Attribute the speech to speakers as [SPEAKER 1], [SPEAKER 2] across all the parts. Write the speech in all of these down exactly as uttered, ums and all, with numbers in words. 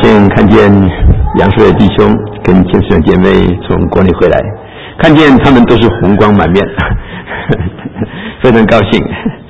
[SPEAKER 1] 幸看见杨树的弟兄跟亲兄姐妹从国内回来，看见他们都是红光满面，非常高兴。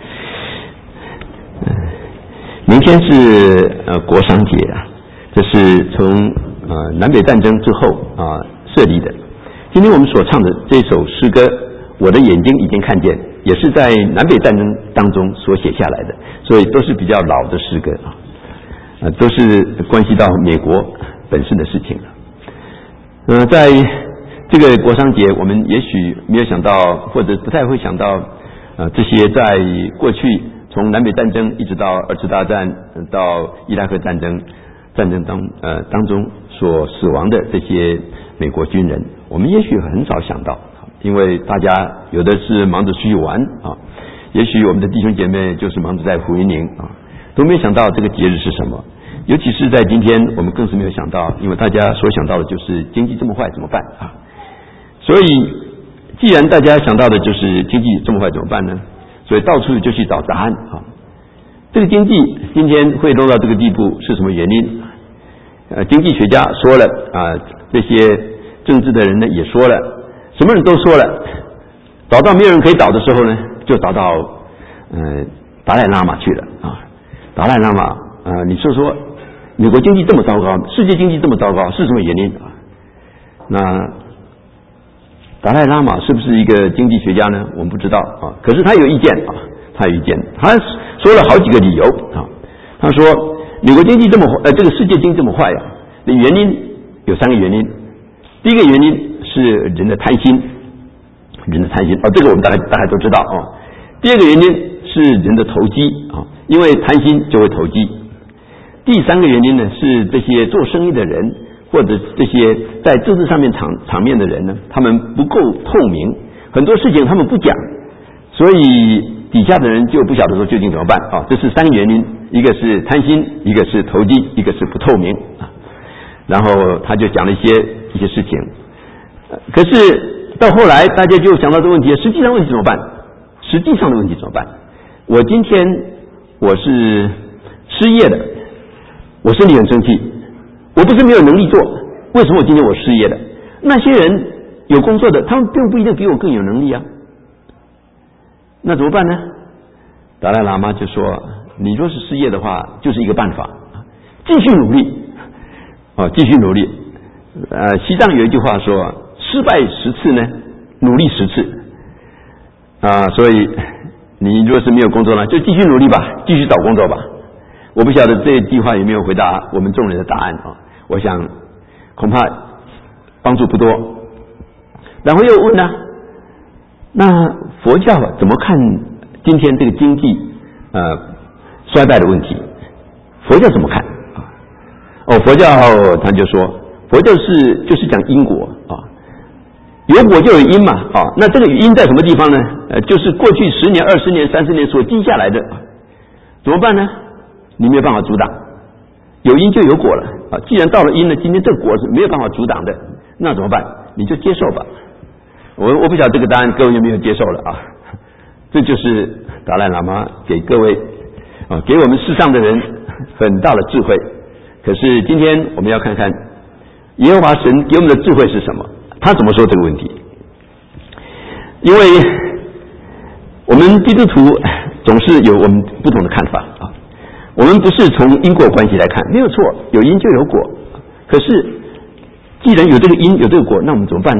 [SPEAKER 1] 明天是呃国殇节啊，这是从呃南北战争之后啊、呃、设立的。今天我们所唱的这首诗歌，我的眼睛已经看见，也是在南北战争当中所写下来的，所以都是比较老的诗歌啊。呃，都是关系到美国本身的事情了。呃，在这个国殇节，我们也许没有想到，或者不太会想到，呃，这些在过去从南北战争一直到二次大战到伊拉克战争战争当呃当中所死亡的这些美国军人，我们也许很少想到，因为大家有的是忙着出去玩啊，也许我们的弟兄姐妹就是忙着在福音营啊。都没想到这个节日是什么，尤其是在今天，我们更是没有想到，因为大家所想到的就是经济这么坏怎么办啊？所以，既然大家想到的就是经济这么坏怎么办呢？所以到处就去找答案啊。这个经济今天会落到这个地步是什么原因？呃，经济学家说了啊，这些政治的人呢也说了，什么人都说了，找到没有人可以倒的时候呢，就找到嗯、呃、达赖喇嘛去了啊。达赖喇嘛，呃，你说说，美国经济这么糟糕，世界经济这么糟糕，是什么原因啊？那达赖喇嘛是不是一个经济学家呢？我们不知道啊。可是他有意见啊，他有意见，他说了好几个理由啊。他说，美国经济这么呃，这个世界经济这么坏啊，的原因有三个原因。第一个原因是人的贪心，人的贪心哦，这个我们大概大概都知道啊。第二个原因是人的投机啊。因为贪心就会投机。第三个原因呢，是这些做生意的人或者这些在政治上面场场面的人呢，他们不够透明，很多事情他们不讲，所以底下的人就不晓得说究竟怎么办啊。这是三个原因，一个是贪心，一个是投机，一个是不透明啊。然后他就讲了一些一些事情，可是到后来大家就想到这个问题，实际上问题怎么办？实际上的问题怎么办？我今天我是失业的，我身体很生气，我不是没有能力做，为什么我今天我失业的？那些人有工作的，他们并不一定比我更有能力啊。那怎么办呢？达赖喇嘛就说，你若是失业的话，就是一个办法，继续努力哦，继续努力。呃，西藏有一句话说，失败十次呢，努力十次啊，所以你若是没有工作呢，就继续努力吧，继续找工作吧。我不晓得这句话有没有回答我们众人的答案啊？我想恐怕帮助不多。然后又问呢，那佛教怎么看今天这个经济呃衰败的问题？佛教怎么看啊？哦，佛教他就说，佛教是就是讲因果啊。有果就有因嘛，啊，那这个因在什么地方呢？呃，就是过去十年、二十年、三十年所积下来的，怎么办呢？你没有办法阻挡，有因就有果了啊。既然到了因呢，今天这个果是没有办法阻挡的，那怎么办？你就接受吧。我我不晓得这个答案各位有没有接受了啊？这就是达赖喇嘛给各位啊，给我们世上的人很大的智慧。可是今天我们要看看耶和华神给我们的智慧是什么。他怎么说这个问题？因为我们基督徒总是有我们不同的看法啊。我们不是从因果关系来看，没有错，有因就有果。可是既然有这个因有这个果，那我们怎么办呢？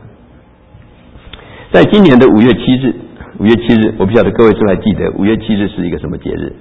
[SPEAKER 1] 在今年的五月七日，五月七日，我不晓得各位是不是还记得五月七日是一个什么节日？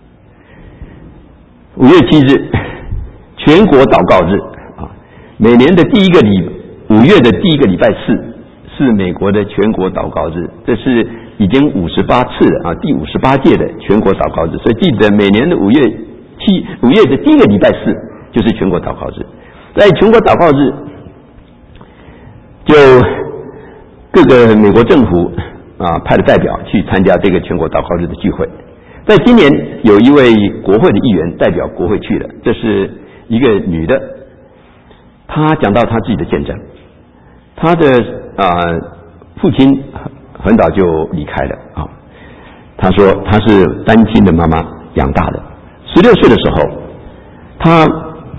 [SPEAKER 1] 五月七日，全国祷告日啊，每年的第一个礼。五月的第一个礼拜四是美国的全国祷告日，这是已经五十八次了啊，第五十八届的全国祷告日。所以记得每年的五月七五月的第一个礼拜四就是全国祷告日。在全国祷告日，就各个美国政府啊派的代表去参加这个全国祷告日的聚会。在今年有一位国会的议员代表国会去了，这是一个女的，她讲到她自己的见证。他的啊、呃、父亲很早就离开了啊。他说他是单亲的妈妈养大的。十六岁的时候，他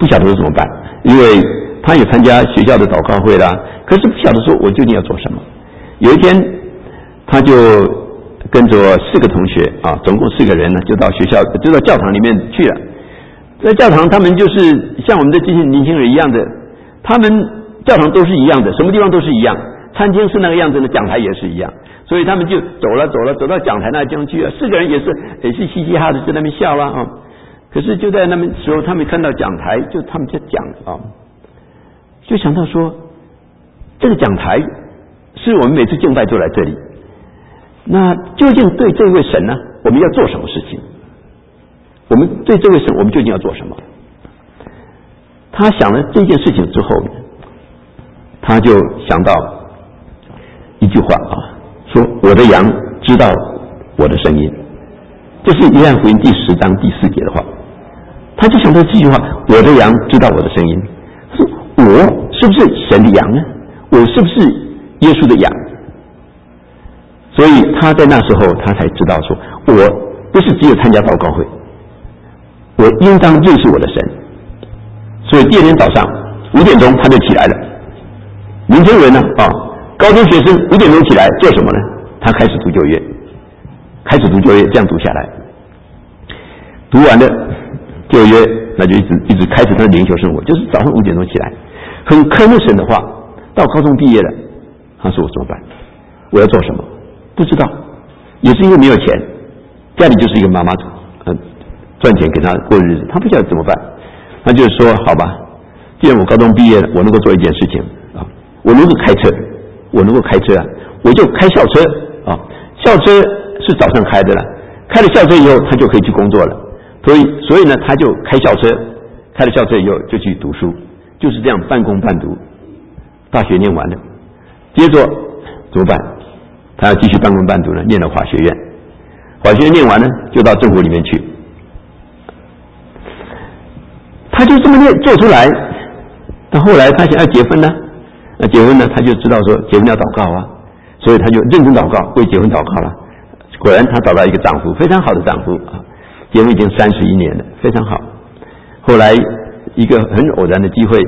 [SPEAKER 1] 不晓得怎么办，因为他也参加学校的祷告会啦，可是不晓得说我究竟要做什么。有一天，他就跟着四个同学啊，总共四个人呢，就到学校，就到教堂里面去了。在教堂，他们就是像我们的这些年轻人一样的，他们教堂都是一样的，什么地方都是一样，餐厅是那个样子的，讲台也是一样，所以他们就走了走了，走到讲台那地方去啊，四个人也是也是嘻嘻哈的在那边笑啦啊。可是就在那边时候，他们看到讲台，就他们在讲啊，就想到说，这个讲台是我们每次敬拜就来这里，那究竟对这位神呢，我们要做什么事情？我们对这位神，我们究竟要做什么？他想了这件事情之后，他就想到一句话啊，说我的羊知道我的声音，这是约翰福音第十章第四节的话。他就想到这句话，我的羊知道我的声音，说我是不是神的羊呢？我是不是耶稣的羊？所以他在那时候他才知道说，我不是只有参加祷告会，我应当认识我的神。所以第二天早上五点钟他就起来了。年轻人呢啊，高中学生五点钟起来做什么呢？他开始读旧约，开始读旧约，这样读下来，读完了旧约，那就一直一直开始他的灵修生活，就是早上五点钟起来，很科目神的话。到高中毕业了，他说我怎么办？我要做什么？不知道，也是因为没有钱，家里就是一个妈妈嗯，赚钱给他过日子，他不晓得怎么办。他就说好吧，既然我高中毕业了，我能够做一件事情啊，我能够开车，我能够开车啊，我就开校车啊，校车是早上开的了，开了校车以后他就可以去工作了，所以所以呢他就开校车，开了校车以后就去读书，就是这样半工半读。大学念完了，接着怎么办？他要继续半工半读呢，念了法学院，法学院念完了就到政府里面去。他就这么念做出来，到后来他想要结婚呢，那结婚呢他就知道说结婚要祷告啊，所以他就认真祷告，为结婚祷告了。果然他找到一个丈夫，非常好的丈夫啊，结婚已经三十一年了，非常好。后来一个很偶然的机会，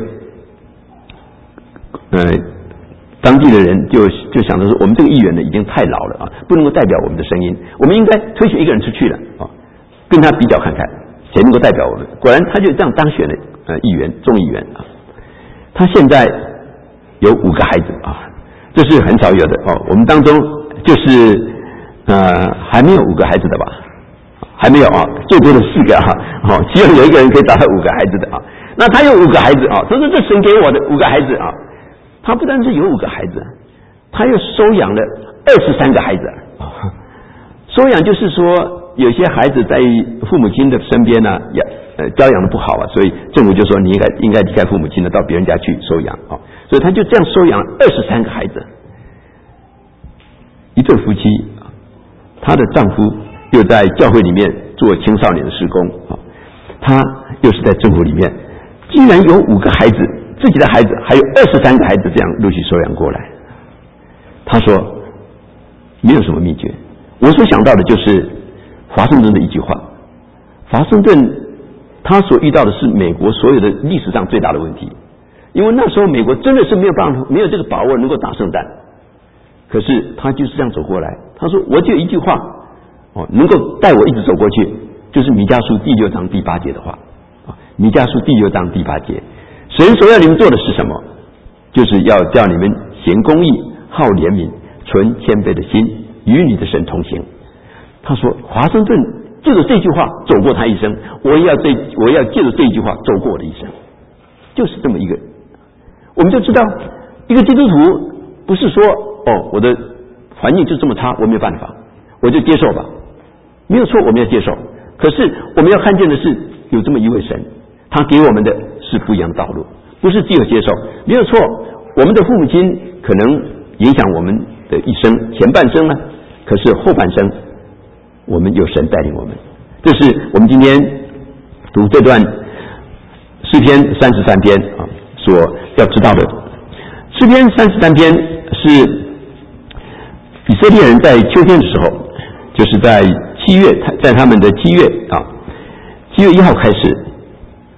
[SPEAKER 1] 呃，当地的人就就想着说，我们这个议员呢已经太老了啊，不能够代表我们的声音，我们应该推选一个人出去了啊，跟他比较看看谁能够代表我们。果然他就这样当选了呃议员，众议员啊。他现在有五个孩子啊，这是很少有的哦。我们当中就是呃还没有五个孩子的吧？还没有啊，最多的四个哈、啊，哦，希望有一个人可以找到五个孩子的啊。那他有五个孩子啊，他说这神给我的五个孩子啊。他不但是有五个孩子，他又收养了二十三个孩子。收养就是说，有些孩子在父母亲的身边呢，也呃教养的不好啊，所以政府就说你应该应该离开父母亲的，到别人家去收养啊。所以他就这样收养了二十三个孩子。一对夫妻，她的丈夫又在教会里面做青少年的事工啊，她又是在政府里面，竟然有五个孩子。自己的孩子还有二十三个孩子这样陆续收养过来。他说没有什么秘诀，我所想到的就是华盛顿的一句话。华盛顿他所遇到的是美国所有的历史上最大的问题，因为那时候美国真的是没有办法，没有这个把握能够打胜仗。可是他就是这样走过来，他说我就一句话哦，能够带我一直走过去，就是弥迦书第六章第八节的话啊，弥迦书第六章第八节。神所要你们做的是什么？就是要叫你们行公义，好怜悯，存谦卑的心，与你的神同行。他说华盛顿借着这句话走过他一生，我要这我要借着这一句话走过我的一生，就是这么一个。我们就知道一个基督徒不是说哦我的环境就这么差，我没有办法，我就接受吧，没有错，我们要接受。可是我们要看见的是有这么一位神，他给我们的是不一样的道路，不是只有接受，没有错。我们的父母亲可能影响我们的一生，前半生呢，可是后半生我们有神带领我们。这是我们今天读这段诗篇三十三篇啊所要知道的。诗篇三十三篇是以色列人在秋天的时候，就是在七月，在他们的七月啊七月一号开始，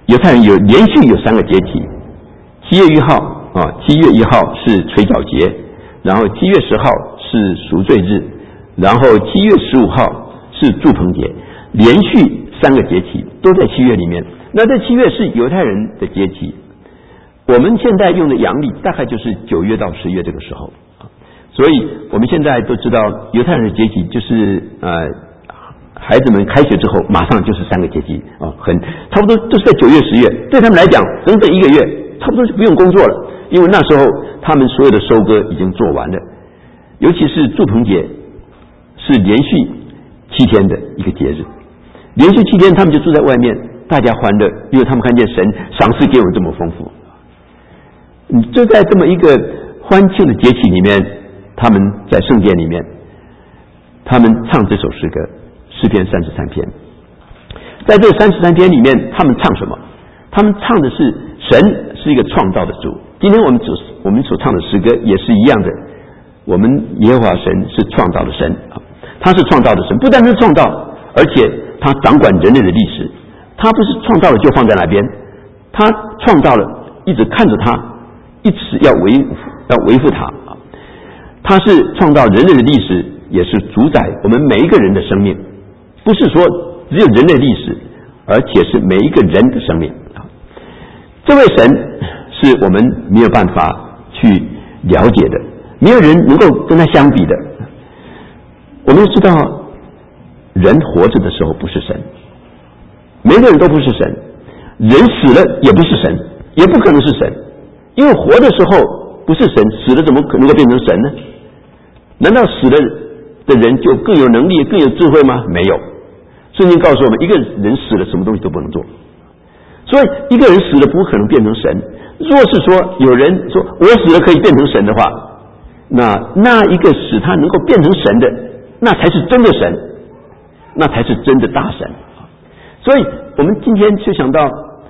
[SPEAKER 1] 犹太人有连续有三个节期，七月一号啊，七月一号是吹角节，然后七月十号是赎罪日，然后七月十五号是住棚节，连续三个节期都在七月里面。那这七月是犹太人的节期，我们现在用的阳历大概就是九月到十月这个时候，所以我们现在都知道犹太人的节期就是呃。孩子们开学之后，马上就是三个节气啊，很差不多都是在九月、十月，对他们来讲，整整一个月，差不多就不用工作了，因为那时候他们所有的收割已经做完了。尤其是住棚节是连续七天的一个节日，连续七天他们就住在外面，大家欢乐，因为他们看见神赏赐给我们这么丰富。你就在这么一个欢庆的节气里面，他们在圣殿里面，他们唱这首诗歌。诗篇三十三篇，在这三十三篇里面，他们唱什么？他们唱的是神是一个创造的主。今天我们所我们所唱的诗歌也是一样的，我们耶和华神是创造的神，他是创造的神，不但是创造，而且他掌管人类的历史。他不是创造了就放在那边，他创造了，一直看着他，一直要维要维护他。他是创造人类的历史，也是主宰我们每一个人的生命。不是说只有人类历史，而且是每一个人的生命。这位神是我们没有办法去了解的，没有人能够跟他相比的。我们知道，人活着的时候不是神，每个人都不是神，人死了也不是神，也不可能是神，因为活的时候不是神，死了怎么可能够变成神呢？难道死了的人就更有能力、更有智慧吗？没有。圣经告诉我们，一个人死了，什么东西都不能做。所以，一个人死了不可能变成神。若是说有人说我死了可以变成神的话，那那一个使他能够变成神的，那才是真的神，那才是真的大神。所以，我们今天就想到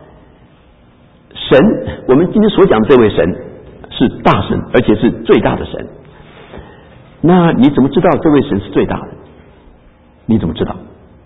[SPEAKER 1] 神，我们今天所讲的这位神是大神，而且是最大的神。那你怎么知道这位神是最大的？你怎么知道？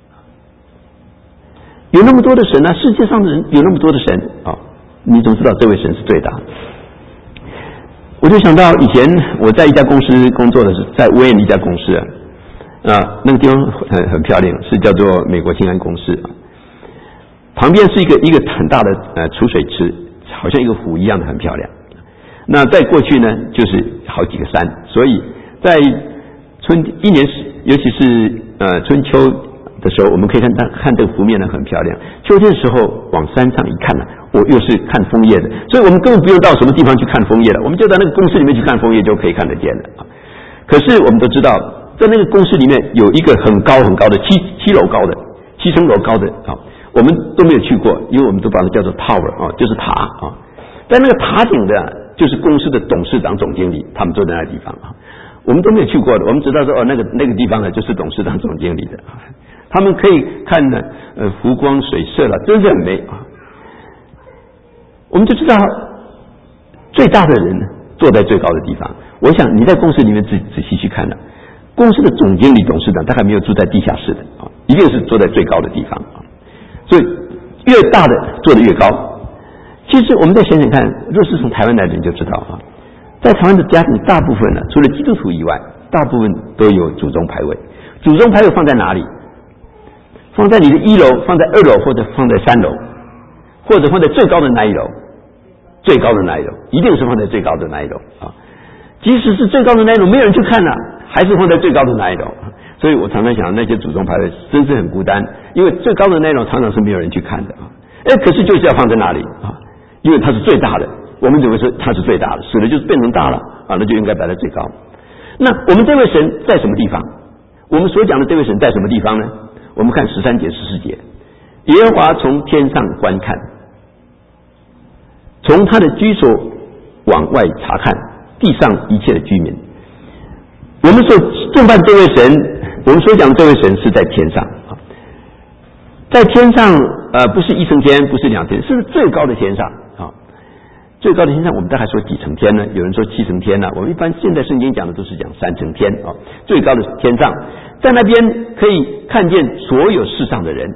[SPEAKER 1] 有那么多的神啊，世界上的人有那么多的神啊，你怎么知道这位神是最大的？我就想到以前我在一家公司工作的是在威恩一家公司啊，啊那个地方很很漂亮，是叫做美国清安公司啊。旁边是一个一个很大的呃储水池，好像一个湖一样的，很漂亮。那在过去呢，就是好几个山，所以在春一年，尤其是呃春秋的时候，我们可以看看这个湖面呢很漂亮。秋天的时候往山上一看呢、啊，我又是看枫叶的，所以我们根本不用到什么地方去看枫叶了，我们就在那个公司里面去看枫叶就可以看得见了啊。可是我们都知道，在那个公司里面有一个很高很高的七七楼高的七层楼高的啊，我们都没有去过，因为我们都把它叫做 tower 啊，就是塔啊。在那个塔顶的，就是公司的董事长、总经理，他们坐在那个地方啊。我们都没有去过的，我们知道说哦，那个那个地方呢，就是董事长、总经理的，他们可以看呢，呃，湖光水色了，真是很美啊。我们就知道，最大的人坐在最高的地方。我想你在公司里面仔仔细去看了，公司的总经理、董事长大概没有住在地下室的啊，一定是坐在最高的地方啊。所以越大的坐得越高。其实我们再想想看，若是从台湾来的人就知道啊。在台湾的家庭，大部分呢，除了基督徒以外，大部分都有祖宗牌位。祖宗牌位放在哪里？放在你的一楼，放在二楼，或者放在三楼，或者放在最高的那一楼。最高的那一楼，一定是放在最高的那一楼啊！即使是最高的那一楼，没有人去看了、啊，还是放在最高的那一楼。所以我常常想，那些祖宗牌位真是很孤单，因为最高的那一楼常常是没有人去看的啊。哎，可是就是要放在那里啊，因为它是最大的。我们认为说它是最大的，死了就是变成大了啊，那就应该摆在最高。那我们这位神在什么地方？我们所讲的这位神在什么地方呢？我们看十三节、十四节，耶和华从天上观看，从他的居所往外查看地上一切的居民。我们所敬拜这位神，我们所讲的这位神是在天上啊，在天上呃不是一层天，不是两天，是最高的天上啊。最高的天上，我们大概说几层天呢？有人说七层天呢、啊。我们一般现在圣经讲的都是讲三层天啊。最高的天上，在那边可以看见所有世上的人，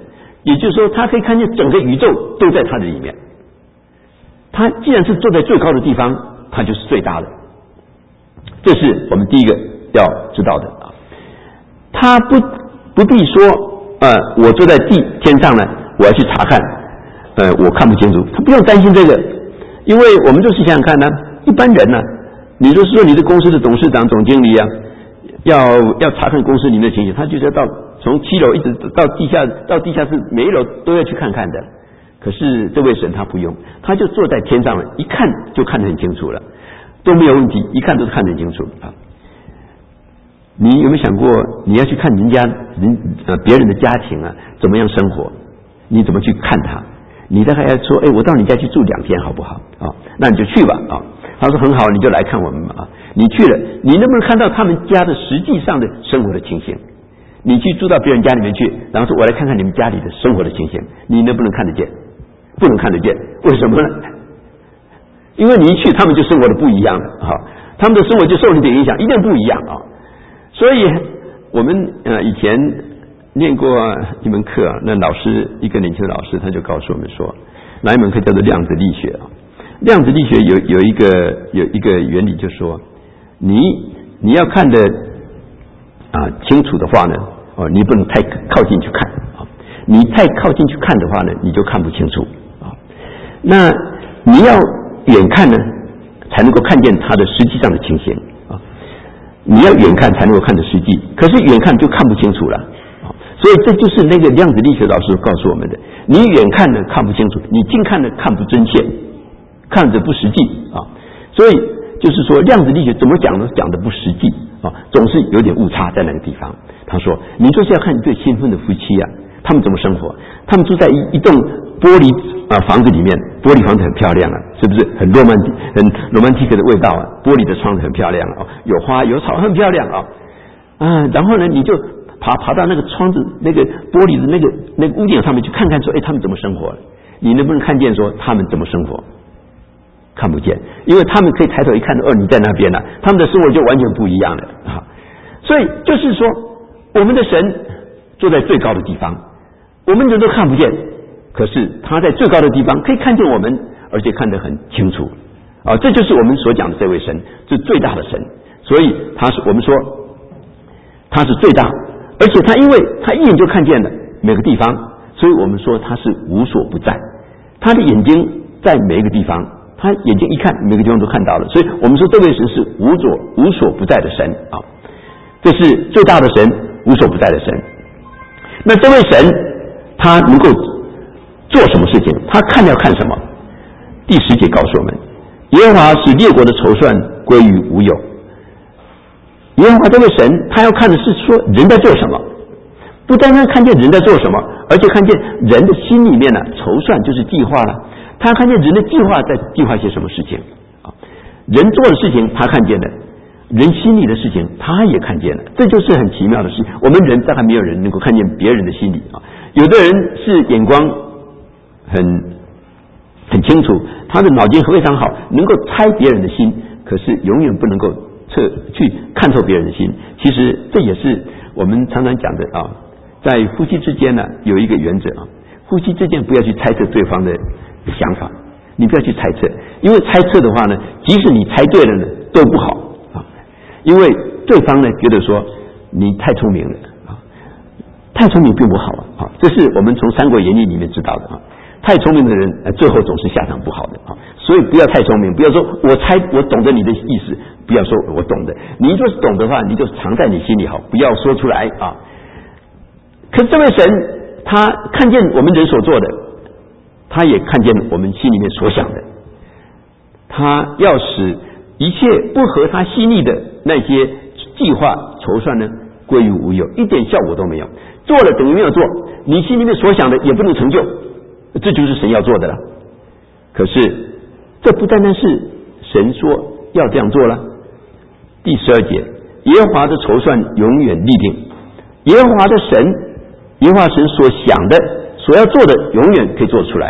[SPEAKER 1] 也就是说，他可以看见整个宇宙都在他的里面。他既然是坐在最高的地方，他就是最大的。这是我们第一个要知道的啊。他不不必说，呃，我坐在地天上呢，我要去查看，呃，我看不清楚，他不用担心这个，因为我们就是想想看呢，一般人呢，你就是说你的公司的董事长、总经理啊，要要查看公司里面的情形，他就是要到从七楼一直到地下，到地下室每一楼都要去看看的。可是这位神他不用，他就坐在天上了，一看就看得很清楚了，都没有问题，一看都是看得很清楚啊。你有没有想过，你要去看人家人呃别人的家庭啊，怎么样生活？你怎么去看他？你大概要说，哎，我到你家去住两天好不好？啊，那你就去吧啊。他说很好，你就来看我们啊。你去了，你能不能看到他们家的实际上的生活的情形？你去住到别人家里面去，然后说我来看看你们家里的生活的情形，你能不能看得见？不能看得见，为什么呢？因为你一去，他们就生活的不一样了啊，他们的生活就受你的影响，一定不一样啊。所以我们呃以前念过一门课啊，那老师一个年轻的老师他就告诉我们说，哪一门课叫做量子力学啊？量子力学有有一个有一个原理，就是说你你要看的啊清楚的话呢，哦，你不能太靠近去看啊，你太靠近去看的话呢，你就看不清楚啊。那你要远看呢，才能够看见它的实际上的情形啊。你要远看才能够看得实际，可是远看就看不清楚了啊。所以这就是那个量子力学老师告诉我们的：你远看呢看不清楚，你近看呢看不真切，看着不实际啊。所以就是说，量子力学怎么讲呢？讲的不实际啊，总是有点误差在那个地方。他说，你就是要看一对新婚的夫妻啊，他们怎么生活？他们住在一一栋玻璃啊房子里面，玻璃房子很漂亮啊，是不是很罗曼蒂很罗曼蒂克的味道啊？玻璃的窗子很漂亮啊，有花有草，很漂亮啊啊。然后呢，你就爬爬到那个窗子那个玻璃的那个那个屋顶上面去看看，说，哎，他们怎么生活？你能不能看见说他们怎么生活？看不见，因为他们可以抬头一看，哦，你在那边了，他们的生活就完全不一样了啊。所以就是说，我们的神坐在最高的地方，我们人都看不见，可是他在最高的地方可以看见我们，而且看得很清楚啊。这就是我们所讲的这位神，是最大的神。所以他是我们说他是最大，而且他因为他一眼就看见了每个地方，所以我们说他是无所不在，他的眼睛在每一个地方。他眼睛一看，每个地方都看到了，所以我们说这位神是无所无所不在的神啊，这是最大的神，无所不在的神。那这位神他能够做什么事情？他看要看什么？第十节告诉我们，耶和华使列国的筹算归于无有。耶和华这位神，他要看的是说人在做什么，不单单看见人在做什么，而且看见人的心里面呢，筹算就是计划了。他看见人的计划在计划些什么事情啊？人做的事情他看见了，人心里的事情他也看见了，这就是很奇妙的事情。我们人大概没有人能够看见别人的心里啊。有的人是眼光很很清楚，他的脑筋非常好，能够猜别人的心，可是永远不能够测去看透别人的心。其实这也是我们常常讲的啊，在夫妻之间呢有一个原则啊，夫妻之间不要去猜测对方的想法，你不要去猜测，因为猜测的话呢，即使你猜对了呢，都不好啊。因为对方呢觉得说你太聪明了啊，太聪明并不好啊。这是我们从《三国演义》里面知道的啊。太聪明的人，呃，最后总是下场不好的啊。所以不要太聪明，不要说我猜我懂得你的意思，不要说我懂得。你若是懂的话，你就藏在你心里好，不要说出来啊。可这位神，他看见我们人所做的。他也看见我们心里面所想的，他要使一切不合他心意的那些计划筹算呢归于无有，一点效果都没有，做了等于没有做，你心里面所想的也不能成就，这就是神要做的了。可是这不单单是神说要这样做了。第十二节，耶和华的筹算永远立定，耶和华的神，耶和华神所想的所要做的永远可以做出来。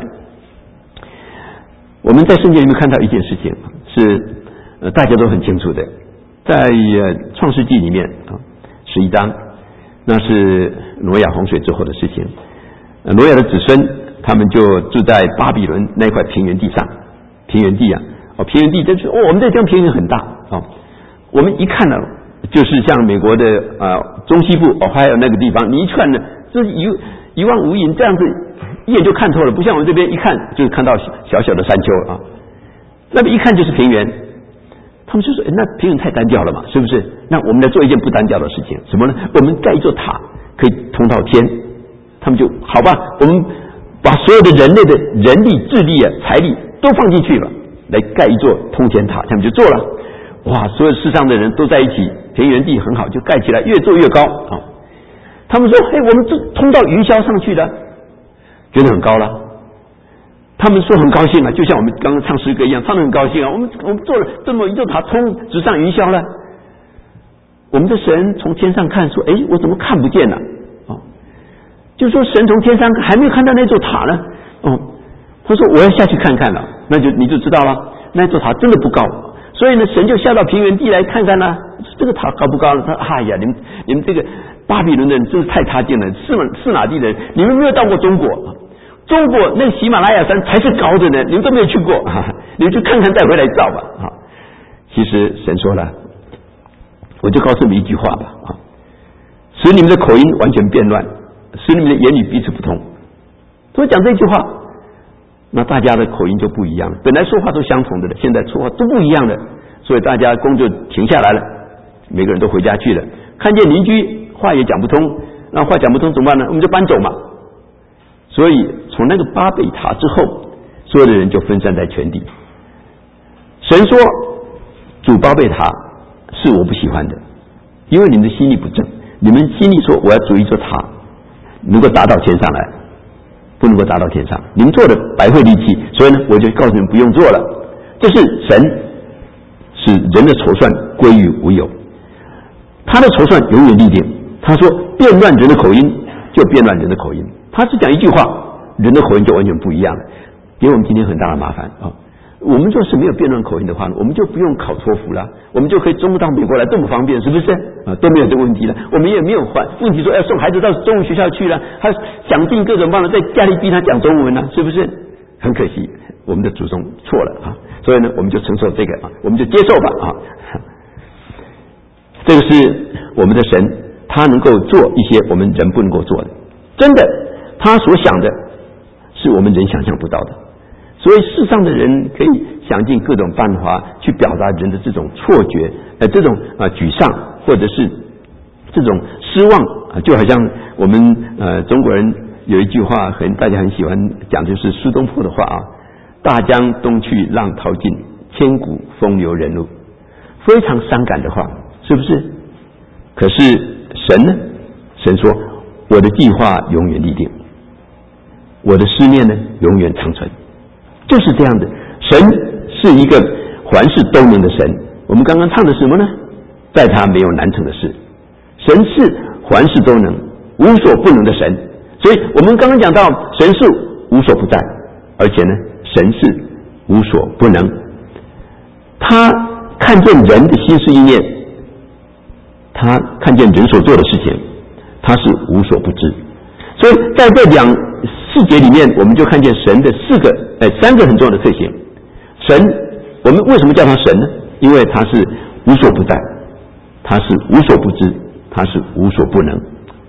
[SPEAKER 1] 我们在圣经里面看到一件事情是呃大家都很清楚的，在呃创世纪里面啊十一章，那是挪亚洪水之后的事情。 挪亚的子孙，他们就住在巴比伦那块平原地上，平原地啊，哦，平原地这是哦，我们这地方平原很大哦，我们一看呢，就是像美国的呃中西部哦，还有那个地方，你一看呢，这是一一望无垠，这样子一眼就看透了，不像我们这边一看就是看到小小的山丘啊，那么一看就是平原。他们就说：“那平原太单调了嘛，是不是？那我们来做一件不单调的事情，什么呢？我们盖一座塔，可以通到天。”他们就好吧，我们把所有的人类的人力、智力啊、财力都放进去了，来盖一座通天塔。他们就做了，哇！所有世上的人都在一起，平原地很好，就盖起来，越做越高啊。他们说：“嘿，我们这通到云霄上去的，觉得很高了。”他们说很高兴啊，就像我们刚刚唱诗歌一样，唱得很高兴啊。我们我们做了这么一座塔，通直上云霄了。我们的神从天上看说：“哎，我怎么看不见呢？”哦，就说神从天上还没有看到那座塔呢。哦，他说我要下去看看了，那就你就知道了，那座塔真的不高。所以呢，神就下到平原地来看看呢，这个塔高不高呢？他哎呀，你们你们这个巴比伦的人真是太差劲了，是是哪地的人？你们没有到过中国。中国那喜马拉雅山才是高的呢，你们都没有去过，啊、你们去看看再回来照吧。啊，其实神说了，我就告诉你们一句话吧，啊，使你们的口音完全变乱，使你们的言语彼此不同。所以讲这句话，那大家的口音就不一样了。本来说话都相同的了，现在说话都不一样了，所以大家工作停下来了，每个人都回家去了。看见邻居话也讲不通，那话讲不通怎么办呢？我们就搬走嘛。所以从那个巴别塔之后，所有的人就分散在全地。神说：“主巴别塔是我不喜欢的，因为你们的心力不正。你们心里说我要筑一座塔，能够达到天上来，不能够达到天上。你们做的白费力气，所以呢，我就告诉你们不用做了。这是神使人的筹算归于无有，他的筹算永远立定。他说变乱人的口音，就变乱人的口音。”他只讲一句话，人的口音就完全不一样了，给我们今天很大的麻烦啊！我们若是没有辩论口音的话，我们就不用考托福了，我们就可以中到美国来，这么方便，是不是啊？都没有这个问题了。我们也没有还问题说要送孩子到中文学校去了，还想尽各种办法在家里逼他讲中文呢，是不是？很可惜，我们的祖宗错了啊！所以呢，我们就承受这个啊，我们就接受吧啊！这个是我们的神，他能够做一些我们人不能够做的，真的。他所想的是我们人想象不到的，所以世上的人可以想尽各种办法去表达人的这种错觉，呃，这种呃沮丧，或者是这种失望啊，就好像我们呃中国人有一句话很大家很喜欢讲，就是苏东坡的话啊：“大江东去浪淘尽，千古风流人物。”非常伤感的话，是不是？可是神呢？神说：“我的计划永远立定。”我的思念呢，永远长存，就是这样的。神是一个凡事都能的神。我们刚刚唱的什么呢？在他没有难成的事。神是凡事都能、无所不能的神。所以我们刚刚讲到，神是无所不在，而且呢，神是无所不能。他看见人的心思意念，他看见人所做的事情，他是无所不知。所以在这两四节里面，我们就看见神的四个、哎，三个很重要的特性。神，我们为什么叫他神呢？因为他是无所不在，他是无所不知，他是无所不能。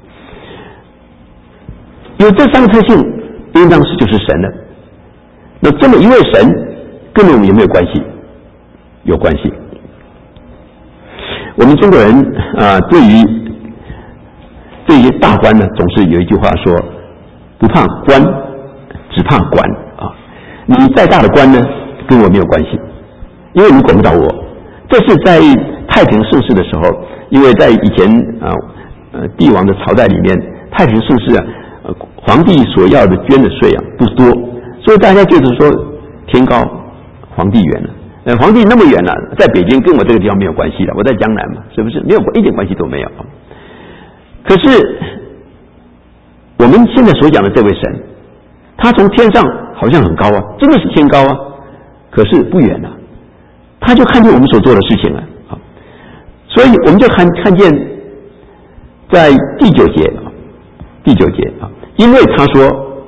[SPEAKER 1] 有这三个特性，应当是就是神了。那这么一位神，跟我们有没有关系？有关系。我们中国人啊、呃，对于对于大官呢，总是有一句话说：“不怕官，只怕管啊！你再大的官呢，跟我没有关系，因为你管不到我。”这是在太平盛世的时候，因为在以前啊呃帝王的朝代里面，太平盛世啊，呃皇帝所要的捐的税啊不多，所以大家觉得说天高皇帝远了。呃，皇帝那么远了，在北京跟我这个地方没有关系的，我在江南嘛，是不是？没有一点关系都没有。可是我们现在所讲的这位神，他从天上好像很高啊，真的是天高啊，可是不远啊，他就看见我们所做的事情了啊。所以我们就看看见在第九节，第九节啊，因为他说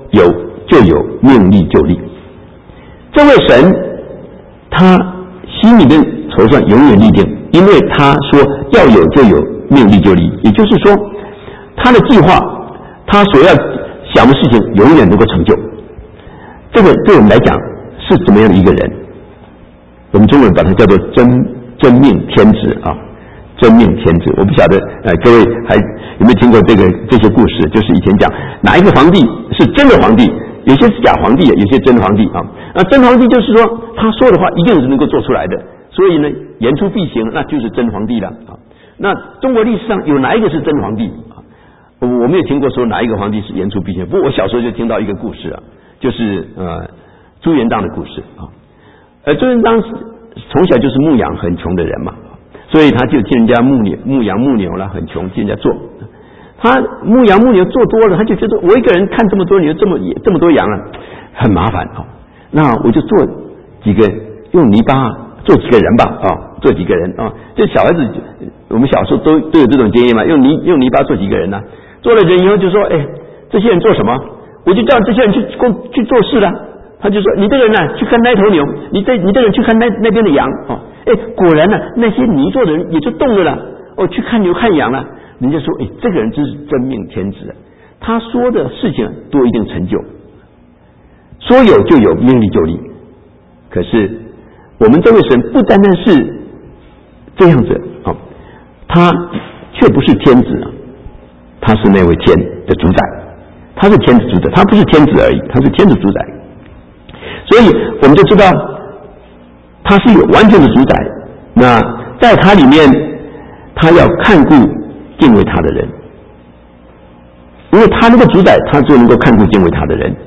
[SPEAKER 1] 有就有，命立就立。这位神他心里面筹算永远立定，因为他说要有就有，命立就立，也就是说他的计划，他所要想的事情永远能够成就。这个对我们来讲是怎么样的一个人？我们中文把它叫做真真命天子啊，真命天子。我不晓得呃各位还有没有听过这个这些故事？就是以前讲哪一个皇帝是真的皇帝，有些是假皇帝，有些真皇帝啊。那真皇帝就是说他说的话一定是能够做出来的，所以呢言出必行，那就是真皇帝了啊。那中国历史上有哪一个是真皇帝啊？我没有听过说哪一个皇帝是言出必行。不过我小时候就听到一个故事啊，就是呃朱元璋的故事啊。呃朱元璋从小就是牧养很穷的人嘛，所以他就替人家牧牛牧羊牧牛了，很穷，替人家做。他牧羊牧牛做多了，他就觉得我一个人看这么多牛，这么这么多羊啊，很麻烦啊。那我就做几个用泥巴做几个人吧啊，做几个人啊。这小孩子我们小时候都都有这种经验嘛，用泥用泥巴做几个人呢、啊？做了人以后就说，哎，这些人做什么？我就叫这些人去工去做事了。他就说，你这个人呢、啊，去看那头牛；你这你这个人去看那那边的羊。哦，哎，果然呢、啊，那些泥做的人也就动了了。哦，去看牛看羊了。人家说，哎，这个人真是真命天子啊！他说的事情都一定成就，说有就有，命立就立。可是我们这位神不单单是这样子，哦，他却不是天子啊，他是那位天的主宰，他是天子主宰，他不是天子而已，他是天子主宰。所以我们就知道他是有完全的主宰。那在他里面，他要看顾敬畏他的人，因为他那个主宰，他就能够看顾敬畏他的人。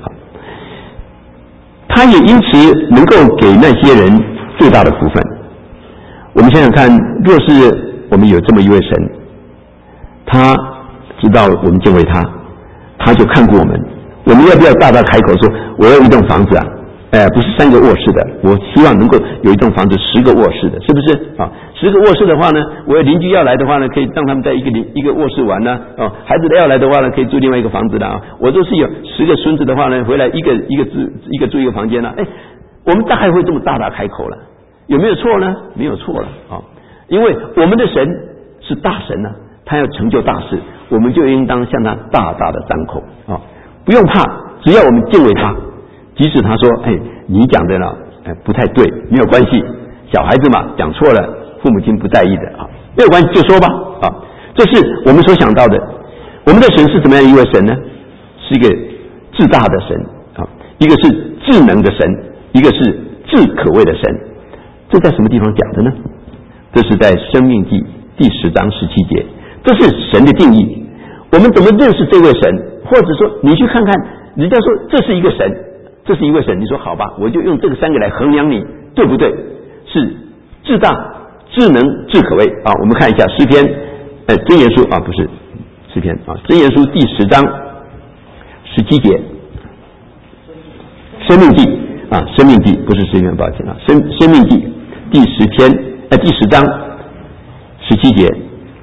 [SPEAKER 1] 他也因此能够给那些人最大的福分。我们想想看，若是我们有这么一位神，他知道我们敬畏他，他就看顾我们。我们要不要大大开口说，我要一栋房子啊？哎，不是三个卧室的，我希望能够有一栋房子十个卧室的，是不是啊？十个卧室的话呢，我的邻居要来的话呢，可以让他们在一个一个卧室玩呢、啊。哦，孩子要来的话呢，可以住另外一个房子的啊。我都是有十个孙子的话呢，回来一个一个住一个住一个房间了、啊。哎，我们大概会这么大大开口了，有没有错呢？没有错了啊，因为我们的神是大神呢、啊，他要成就大事，我们就应当向他大大的张口啊，不用怕，只要我们敬畏他。即使他说，哎，你讲的呢，哎，不太对，没有关系，小孩子嘛，讲错了，父母亲不在意的啊，没有关系，就说吧啊，这是我们所想到的。我们的神是怎么样一位神呢？是一个至大的神啊，一个是至能的神，一个是至可畏的神。这在什么地方讲的呢？这是在申命记第十章十七节，这是神的定义。我们怎么认识这位神？或者说，你去看看，人家说这是一个神。这是一位神，你说好吧，我就用这个三个来衡量你，对不对？是至大、至能、至可畏啊！我们看一下诗篇，呃，箴言书啊，不是诗篇啊，箴言书第十章十七节，申命记啊，申命记不是诗篇，抱歉啊，申申命记第十篇呃第十章十七节，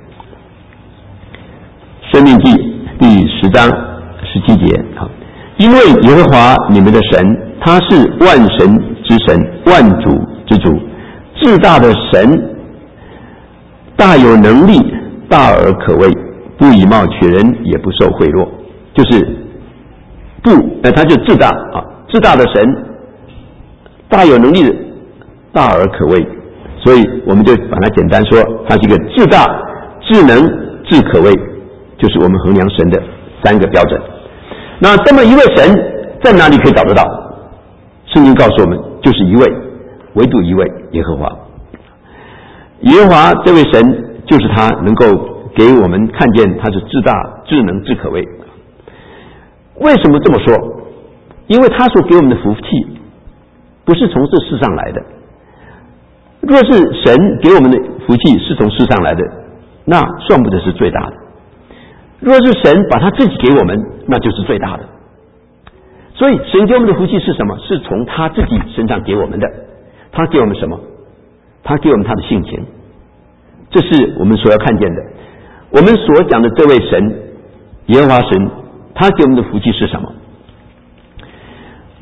[SPEAKER 1] 申命记第十章十七节啊。因为耶和华你们的神，他是万神之神，万主之主，至大的神，大有能力，大而可畏，不以貌取人，也不受贿赂。就是不，呃，他就至大啊，至大的神，大有能力，大而可畏。所以我们就把它简单说，它是一个至大、至能、至可畏，就是我们衡量神的三个标准。那这么一位神在哪里可以找得到？圣经告诉我们，就是一位，唯独一位耶和华。耶和华这位神，就是他能够给我们看见他是至大、至能、至可畏。为什么这么说？因为他所给我们的福气不是从这世上来的。若是神给我们的福气是从世上来的，那算不得是最大的。若是神把他自己给我们，那就是最大的。所以神给我们的福气是什么？是从他自己身上给我们的。他给我们什么？他给我们他的性情。这是我们所要看见的。我们所讲的这位神耶和华神，他给我们的福气是什么？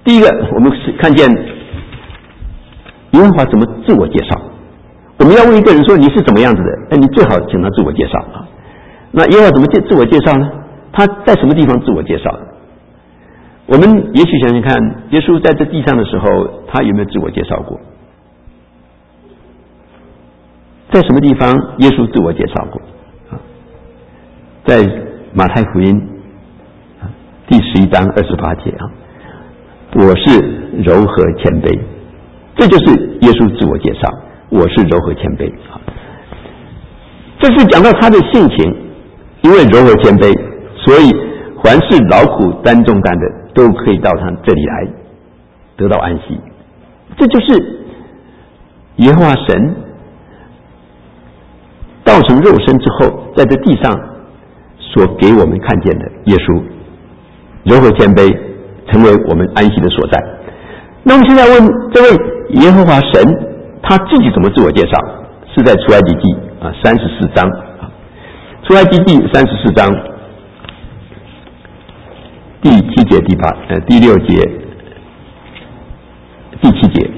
[SPEAKER 1] 第一个，我们看见耶和华怎么自我介绍。我们要问一个人说你是怎么样子的，那你最好请他自我介绍啊。那耶和华怎么自我介绍呢？他在什么地方自我介绍的？我们也许想想看，耶稣在这地上的时候，他有没有自我介绍过？在什么地方耶稣自我介绍过？啊，在马太福音第十一章二十八节啊，我是柔和谦卑，这就是耶稣自我介绍，我是柔和谦卑啊。这是讲到他的性情，因为柔和谦卑，所以凡是劳苦担重担的，都可以到他这里来得到安息。这就是耶和华神道成肉身之后，在这地上所给我们看见的耶稣柔和谦卑，成为我们安息的所在。那我们现在问这位耶和华神他自己怎么自我介绍？是在出埃及记啊三十四章啊，出埃及记三十四章第七节、第八呃第六节、第七节。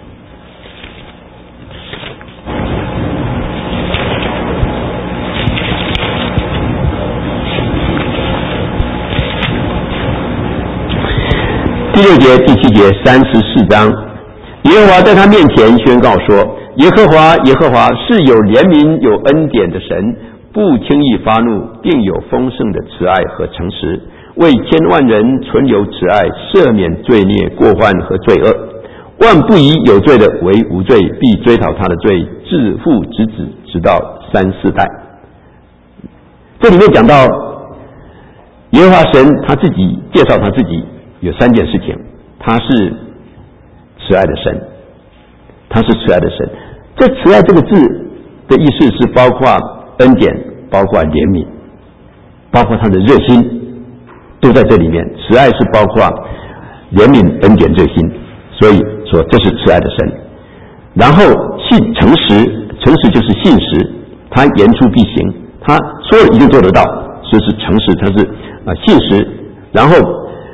[SPEAKER 1] 第六节、第七节，三十四章，耶和华在他面前宣告说：耶和华，耶和华是有怜悯、有恩典的神，不轻易发怒，并有丰盛的慈爱和诚实，为千万人存留慈爱，赦免罪孽、过犯和罪恶。万不以有罪的为无罪，必追讨他的罪，自父及子，直到三四代。这里面讲到耶和华神他自己介绍他自己。有三件事情，他是慈爱的神，他是慈爱的神。这慈爱这个字的意思是包括恩典，包括怜悯，包括他的热心，都在这里面。慈爱是包括怜悯、恩典、热心，所以说这是慈爱的神。然后信诚实，诚实就是信实，他言出必行，他说了一定做得到，所以是诚实，他是啊信实。然后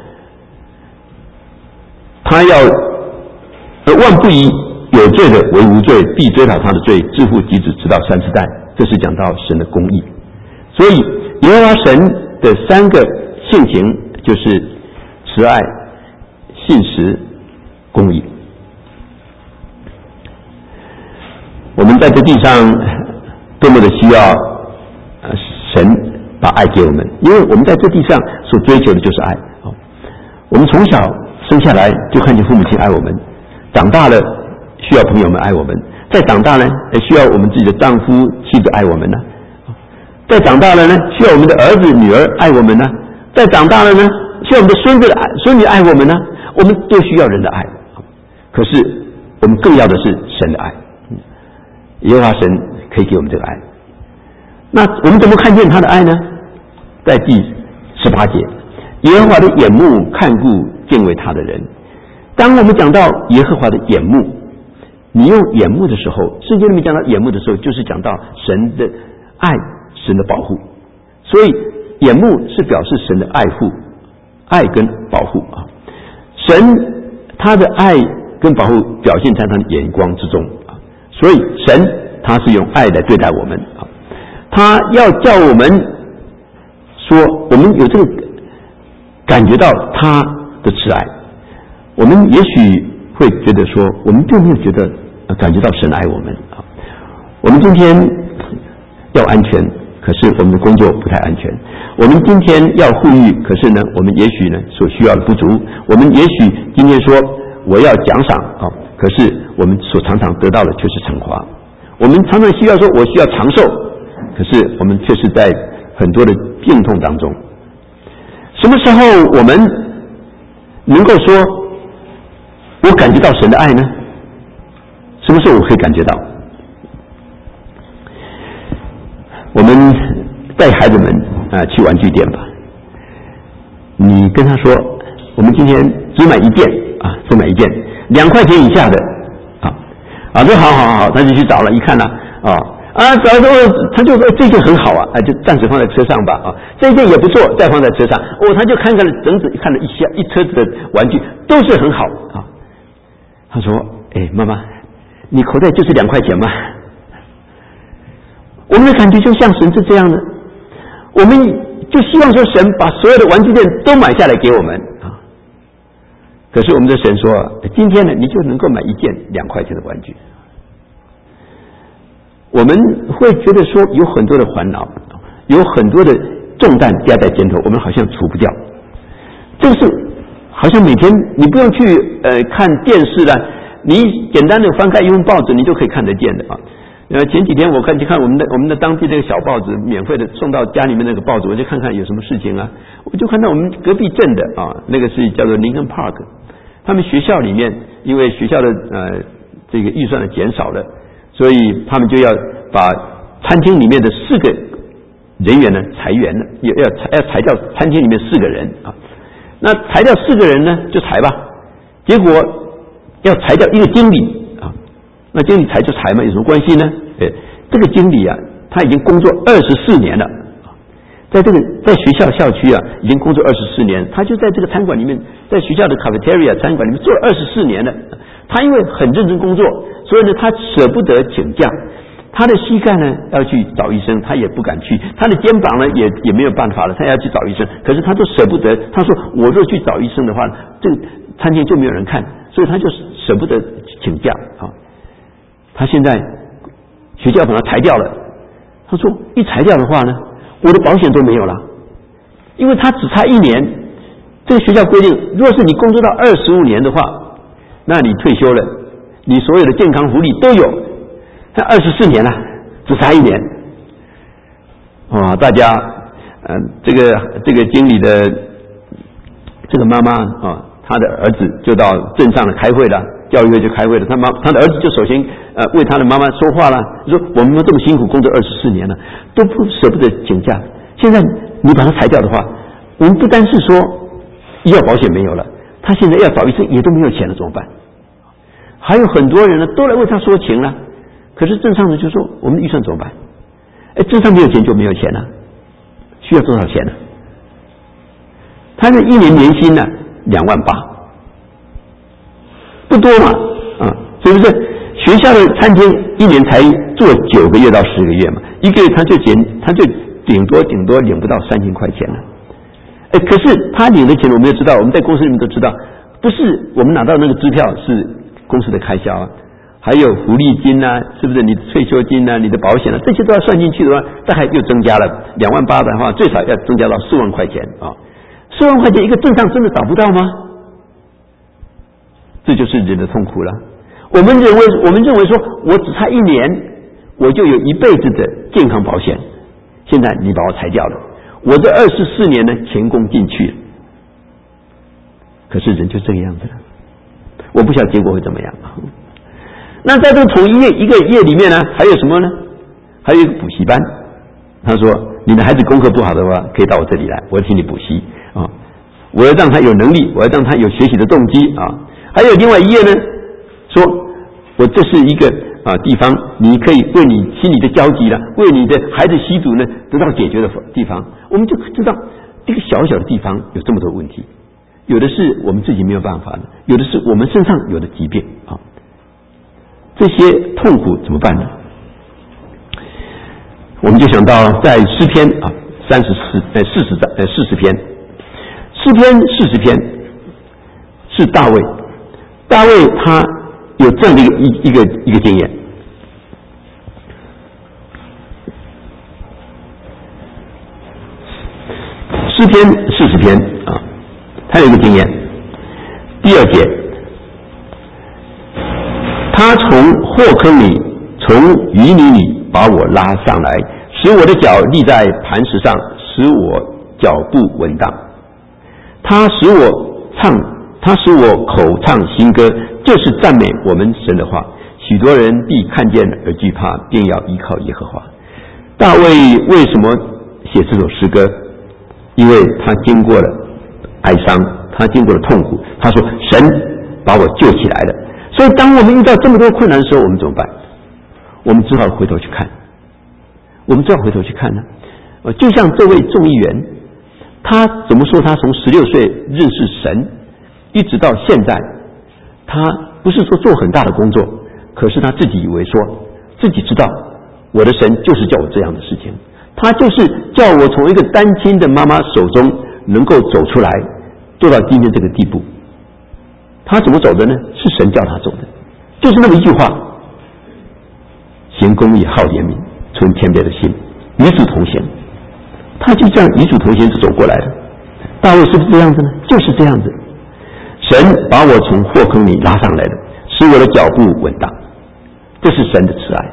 [SPEAKER 1] 他要万不以有罪的为无罪，必追讨他的罪，自父及子，直到三四代。这是讲到神的公义。所以耶和华神的三个性情就是慈爱、信实、公义。我们在这地上多么的需要神把爱给我们，因为我们在这地上所追求的就是爱。我们从小生下来就看见父母亲爱我们，长大了需要朋友们爱我们，再长大呢也需要我们自己的丈夫妻子爱我们呢，再长大了呢需要我们的儿子女儿爱我们呢，再长大了呢需要我们的孙子孙女爱我们呢。我们都需要人的爱，可是我们更要的是神的爱。耶和华神可以给我们这个爱，那我们怎么看见他的爱呢？在第十八节，耶和华的眼目看顾敬畏他的人。当我们讲到耶和华的眼目，你用眼目的时候，圣经里面讲到眼目的时候，就是讲到神的爱，神的保护。所以眼目是表示神的爱护，爱跟保护啊。神他的爱跟保护表现在他的眼光之中啊，所以神他是用爱来对待我们啊，他要叫我们说，我们有这个感觉到他的慈爱。我们也许会觉得说，我们并没有觉得感觉到神爱我们啊。我们今天要安全，可是我们的工作不太安全。我们今天要富裕，可是呢，我们也许呢所需要的不足。我们也许今天说我要奖赏啊，可是我们所常常得到的却是惩罚。我们常常需要说我需要长寿，可是我们却是在很多的病痛当中。什么时候我们能够说我感觉到神的爱呢？什么时候我可以感觉到？我们带孩子们啊、呃、去玩具店吧，你跟他说，我们今天只买一件啊，只买一件，两块钱以下的啊啊，这好好好，他就去找了，一看呢啊啊，找到他就说这件很好啊，啊，就暂时放在车上吧啊，这件也不错，再放在车上。哦，他就看看了整整看了一下一车子的玩具，都是很好啊。他说：“哎，妈妈，你口袋就是两块钱吗？”我们的感觉就像神是这样的，我们就希望说神把所有的玩具店都买下来给我们啊。可是我们的神说，今天呢，你就能够买一件两块钱的玩具。我们会觉得说有很多的烦恼，有很多的重担压在肩头，我们好像除不掉。这个是好像每天你不用去呃看电视了，你简单的翻开一份报纸，你就可以看得见的啊。呃，前几天我看去看我们的我们的当地那个小报纸，免费的送到家里面那个报纸，我就看看有什么事情啊。我就看到我们隔壁镇的啊，那个是叫做林肯 Park， 他们学校里面因为学校的呃这个预算的减少了，所以他们就要把餐厅里面的四个人员呢裁员了，要要裁要裁掉餐厅里面四个人啊。那裁掉四个人呢，就裁吧，结果要裁掉一个经理。那经理裁就裁嘛，有什么关系呢？哎，这个经理啊，他已经工作二十四年了，在这个在学校校区啊，已经工作二十四年，他就在这个餐馆里面，在学校的 cafeteria 餐馆里面做了二十四年了。他因为很认真工作，所以呢，他舍不得请假。他的膝盖呢要去找医生，他也不敢去；他的肩膀呢也也没有办法了，他要去找医生。可是他都舍不得，他说：“我若去找医生的话，这个餐厅就没有人看，所以他就舍不得请假啊。”他现在学校把他裁掉了，他说一裁掉的话呢，我的保险都没有了，因为他只差一年。这个学校规定，如果是你工作到二十五年的话，那你退休了，你所有的健康福利都有。他二十四年了，只差一年。啊、哦，大家，嗯、呃，这个这个经理的这个妈妈啊、哦，他的儿子就到镇上了开会了。教育会就开会了，他妈他的儿子就首先呃为他的妈妈说话了，说我们这么辛苦工作二十四年了，都不舍不得请假，现在你把他裁掉的话，我们不单是说医药保险没有了，他现在要找医生也都没有钱了，怎么办？还有很多人呢都来为他说情了，可是镇上呢就说我们的预算怎么办？哎，镇上没有钱就没有钱了，需要多少钱呢？他的一年年薪呢两万八。不多嘛，啊，是不是？学校的餐厅一年才做九个月到十个月嘛，一个月他就减，他就顶多顶多领不到三千块钱了。哎，可是他领的钱我们也知道，我们在公司里面都知道，不是我们拿到那个支票是公司的开销啊，还有福利金啊，是不是？你的退休金啊，你的保险啊，这些都要算进去的话，大概又增加了两万八的话，最少要增加到四万块钱啊。四万块钱一个镇上真的找不到吗？这就是人的痛苦了。我们认为，我们认为说，我只差一年，我就有一辈子的健康保险。现在你把我裁掉了，我这二十四年呢，前功尽去了。可是人就这个样子了，我不晓得结果会怎么样。那在这个同一页一个页里面呢，还有什么呢？还有一个补习班。他说，你的孩子功课不好的话，可以到我这里来，我要替你补习啊。我要让他有能力，我要让他有学习的动机啊。还有另外一页呢，说我这是一个啊地方，你可以为你心里的焦急了，为你的孩子吸毒呢得到解决的地方。我们就知道这个小小的地方有这么多问题，有的是我们自己没有办法的，有的是我们身上有的疾病啊。这些痛苦怎么办呢？我们就想到在诗篇啊三十四呃四十章呃四十篇，诗篇四十篇是大卫。大卫他有这样的一个一个一个经验，诗篇四十篇啊，他有一个经验。第二节，他从祸坑里，从淤泥里把我拉上来，使我的脚立在磐石上，使我脚步稳当。他使我唱。他使我口唱新歌，这是赞美我们神的话。许多人必看见而惧怕，便要依靠耶和华。大卫为什么写这首诗歌？因为他经过了哀伤，他经过了痛苦。他说：“神把我救起来了。”所以，当我们遇到这么多困难的时候，我们怎么办？我们只好回头去看， 我们就要回头去看呢。呃，就像这位众议员，他怎么说？他从十六岁认识神，一直到现在，他不是说做很大的工作，可是他自己以为说自己知道，我的神就是叫我这样的事情，他就是叫我从一个单亲的妈妈手中能够走出来，做到今天这个地步。他怎么走的呢？是神叫他走的，就是那么一句话：行公义，好怜悯，存谦卑的心，与主同行。他就这样与主同行就走过来了。大卫是不是这样子呢？就是这样子。神把我从祸坑里拉上来了，使我的脚步稳当，这是神的慈爱。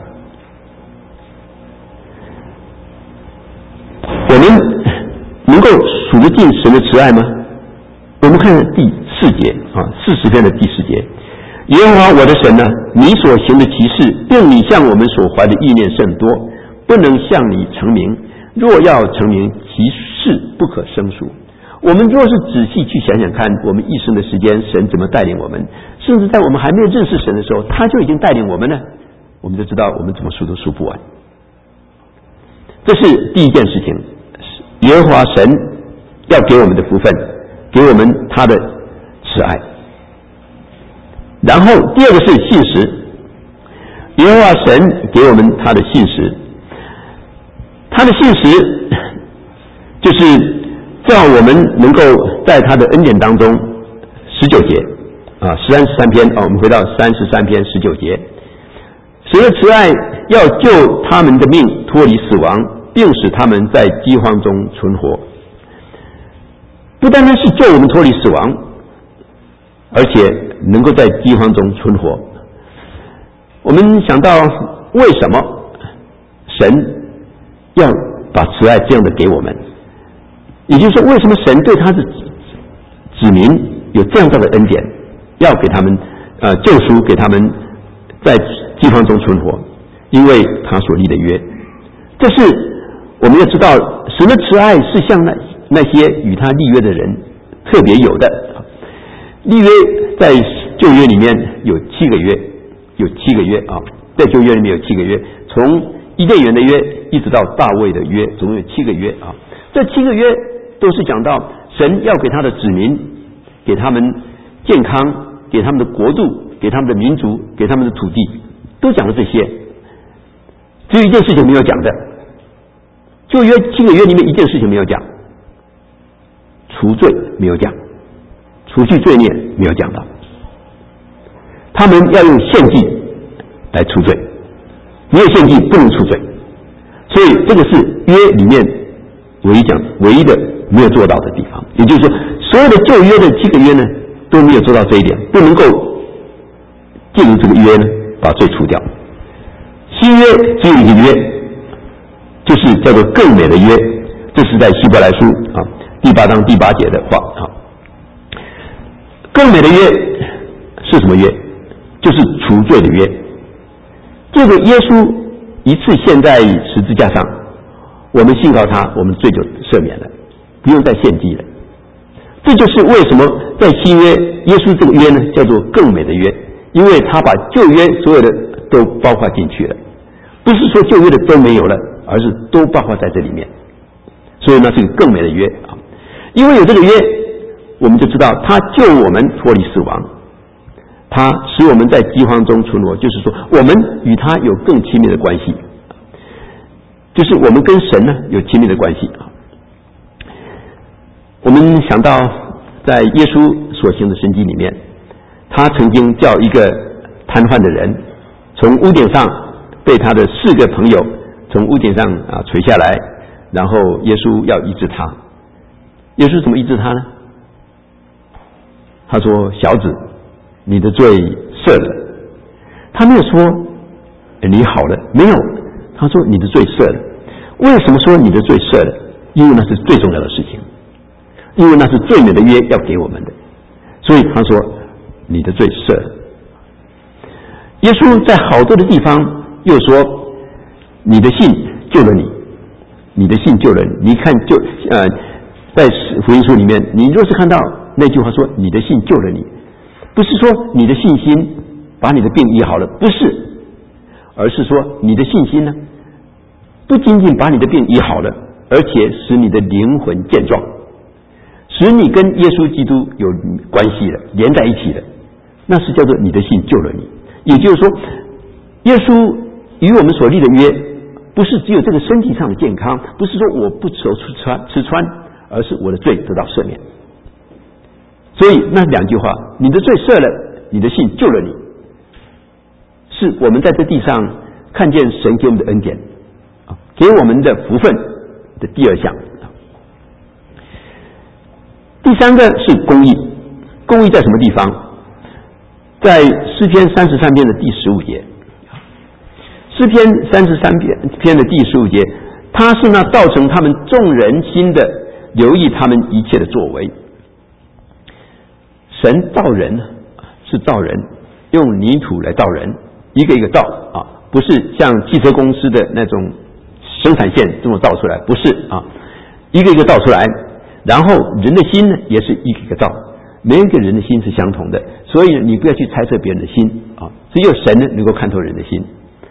[SPEAKER 1] 我们能够数得尽神的慈爱吗？我们看第四节啊，四十篇的第四节，耶和华我的神呢，你所行的奇事，并你向我们所怀的意念甚多，不能向你成名。若要成名，其事不可胜数。我们若是仔细去想想看，我们一生的时间，神怎么带领我们，甚至在我们还没有认识神的时候，他就已经带领我们了，我们就知道我们怎么数都数不完。这是第一件事情，耶和华神要给我们的福分，给我们他的慈爱。然后第二个是信实，耶和华神给我们他的信实，他的信实就是叫我们能够在他的恩典当中，十九节啊，三十三篇啊，我们回到三十三篇十九节，神的慈爱要救他们的命脱离死亡，并使他们在饥荒中存活。不单单是救我们脱离死亡，而且能够在饥荒中存活。我们想到为什么神要把慈爱这样的给我们，也就是说，为什么神对他的子民有这样的恩典，要给他们呃救赎，给他们在饥荒中存活？因为他所立的约，这是我们要知道，神的慈爱是向那那些与他立约的人特别有的。立约在旧约里面有七个月，有七个月啊，在旧约里面有七个月，从伊甸园的约一直到大卫的约，总共有七个月啊。这七个约都是讲到神要给他的子民，给他们健康，给他们的国度，给他们的民族，给他们的土地，都讲了这些。只有一件事情没有讲的，旧约七个约里面一件事情没有讲，除罪没有讲，除去罪孽没有讲到。他们要用献祭来除罪，没有献祭不能除罪，所以这个是约里面唯一讲唯一的没有做到的地方。也就是说，所有的旧约的七个约呢都没有做到这一点，不能够进入这个约呢把罪除掉。新约只有一个约，就是叫做更美的约，这是在希伯来书啊第八章第八节的话啊。更美的约是什么约？就是除罪的约。这个耶稣一次献在十字架上，我们信靠他，我们罪就赦免了，不用再献祭了。这就是为什么在新约耶稣这个约呢叫做更美的约，因为他把旧约所有的都包括进去了，不是说旧约的都没有了，而是都包括在这里面。所以呢，是个更美的约啊！因为有这个约，我们就知道他救我们脱离死亡，他使我们在饥荒中存活，就是说我们与他有更亲密的关系，就是我们跟神呢有亲密的关系啊。我们想到在耶稣所行的神迹里面，他曾经叫一个瘫痪的人从屋顶上被他的四个朋友从屋顶上啊垂下来，然后耶稣要医治他。耶稣怎么医治他呢？他说：小子，你的罪赦了。他没有说你好了，没有，他说你的罪赦了。为什么说你的罪赦了？因为那是最重要的事情，因为那是最美的约要给我们的，所以他说你的罪赦了。耶稣在好多的地方又说你的信救了你，你的信救了你。你看就呃，在福音书里面，你若是看到那句话说你的信救了你，不是说你的信心把你的病医好了，不是，而是说你的信心呢不仅仅把你的病医好了，而且使你的灵魂健壮，使你跟耶稣基督有关系了，连在一起了，那是叫做你的信救了你。也就是说，耶稣与我们所立的约，不是只有这个身体上的健康，不是说我不愁吃穿吃穿，而是我的罪得到赦免。所以那两句话，你的罪赦了，你的信救了你，是我们在这地上看见神给我们的恩典，给我们的福分的第二项。第三个是公义，公义在什么地方？在诗篇三十三篇的第十五节。诗篇三十三篇的第十五节，他是那造成他们众人心的，留意他们一切的作为。神造人是造人，用泥土来造人，一个一个造啊，不是像汽车公司的那种生产线这么造出来，不是啊，一个一个造出来。然后人的心呢，也是一个一个造，没有一个人的心是相同的，所以你不要去猜测别人的心啊，只有神呢能够看透人的心。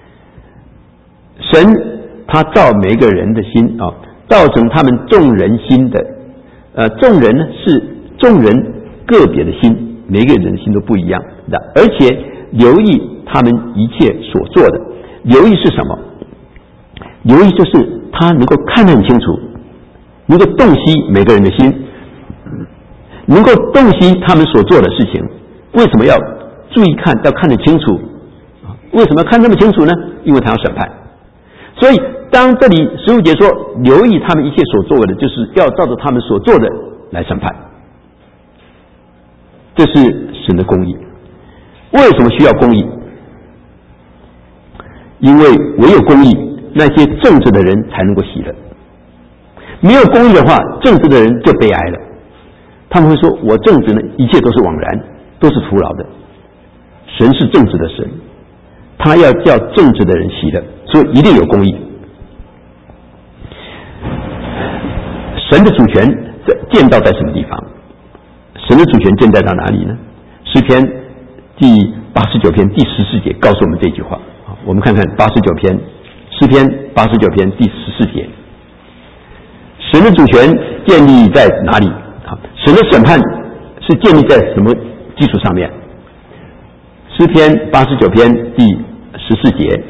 [SPEAKER 1] 神他造每一个人的心啊，造成他们众人心的，呃，众人呢是众人个别的心，每一个人的心都不一样的，而且留意他们一切所做的。留意是什么？留意就是他能够看得很清楚，能够洞悉每个人的心，能够洞悉他们所做的事情。为什么要注意看，要看得清楚？为什么要看这么清楚呢？因为他要审判。所以当这里十五节说留意他们一切所做的，就是要照着他们所做的来审判，这是神的公义。为什么需要公义？因为唯有公义，那些正直的人才能够喜乐。没有公义的话，正直的人就悲哀了。他们会说，我正直呢，一切都是枉然，都是徒劳的。神是正直的神，他要叫正直的人喜乐，所以一定有公义。神的主权建造在什么地方？神的主权建造在哪里呢？诗篇第八十九篇第十四节告诉我们这句话。我们看看八十九篇，诗篇八十九篇第十四节，神的主权建立在哪里？神的审判是建立在什么基础上面？诗篇八十九篇第十四节，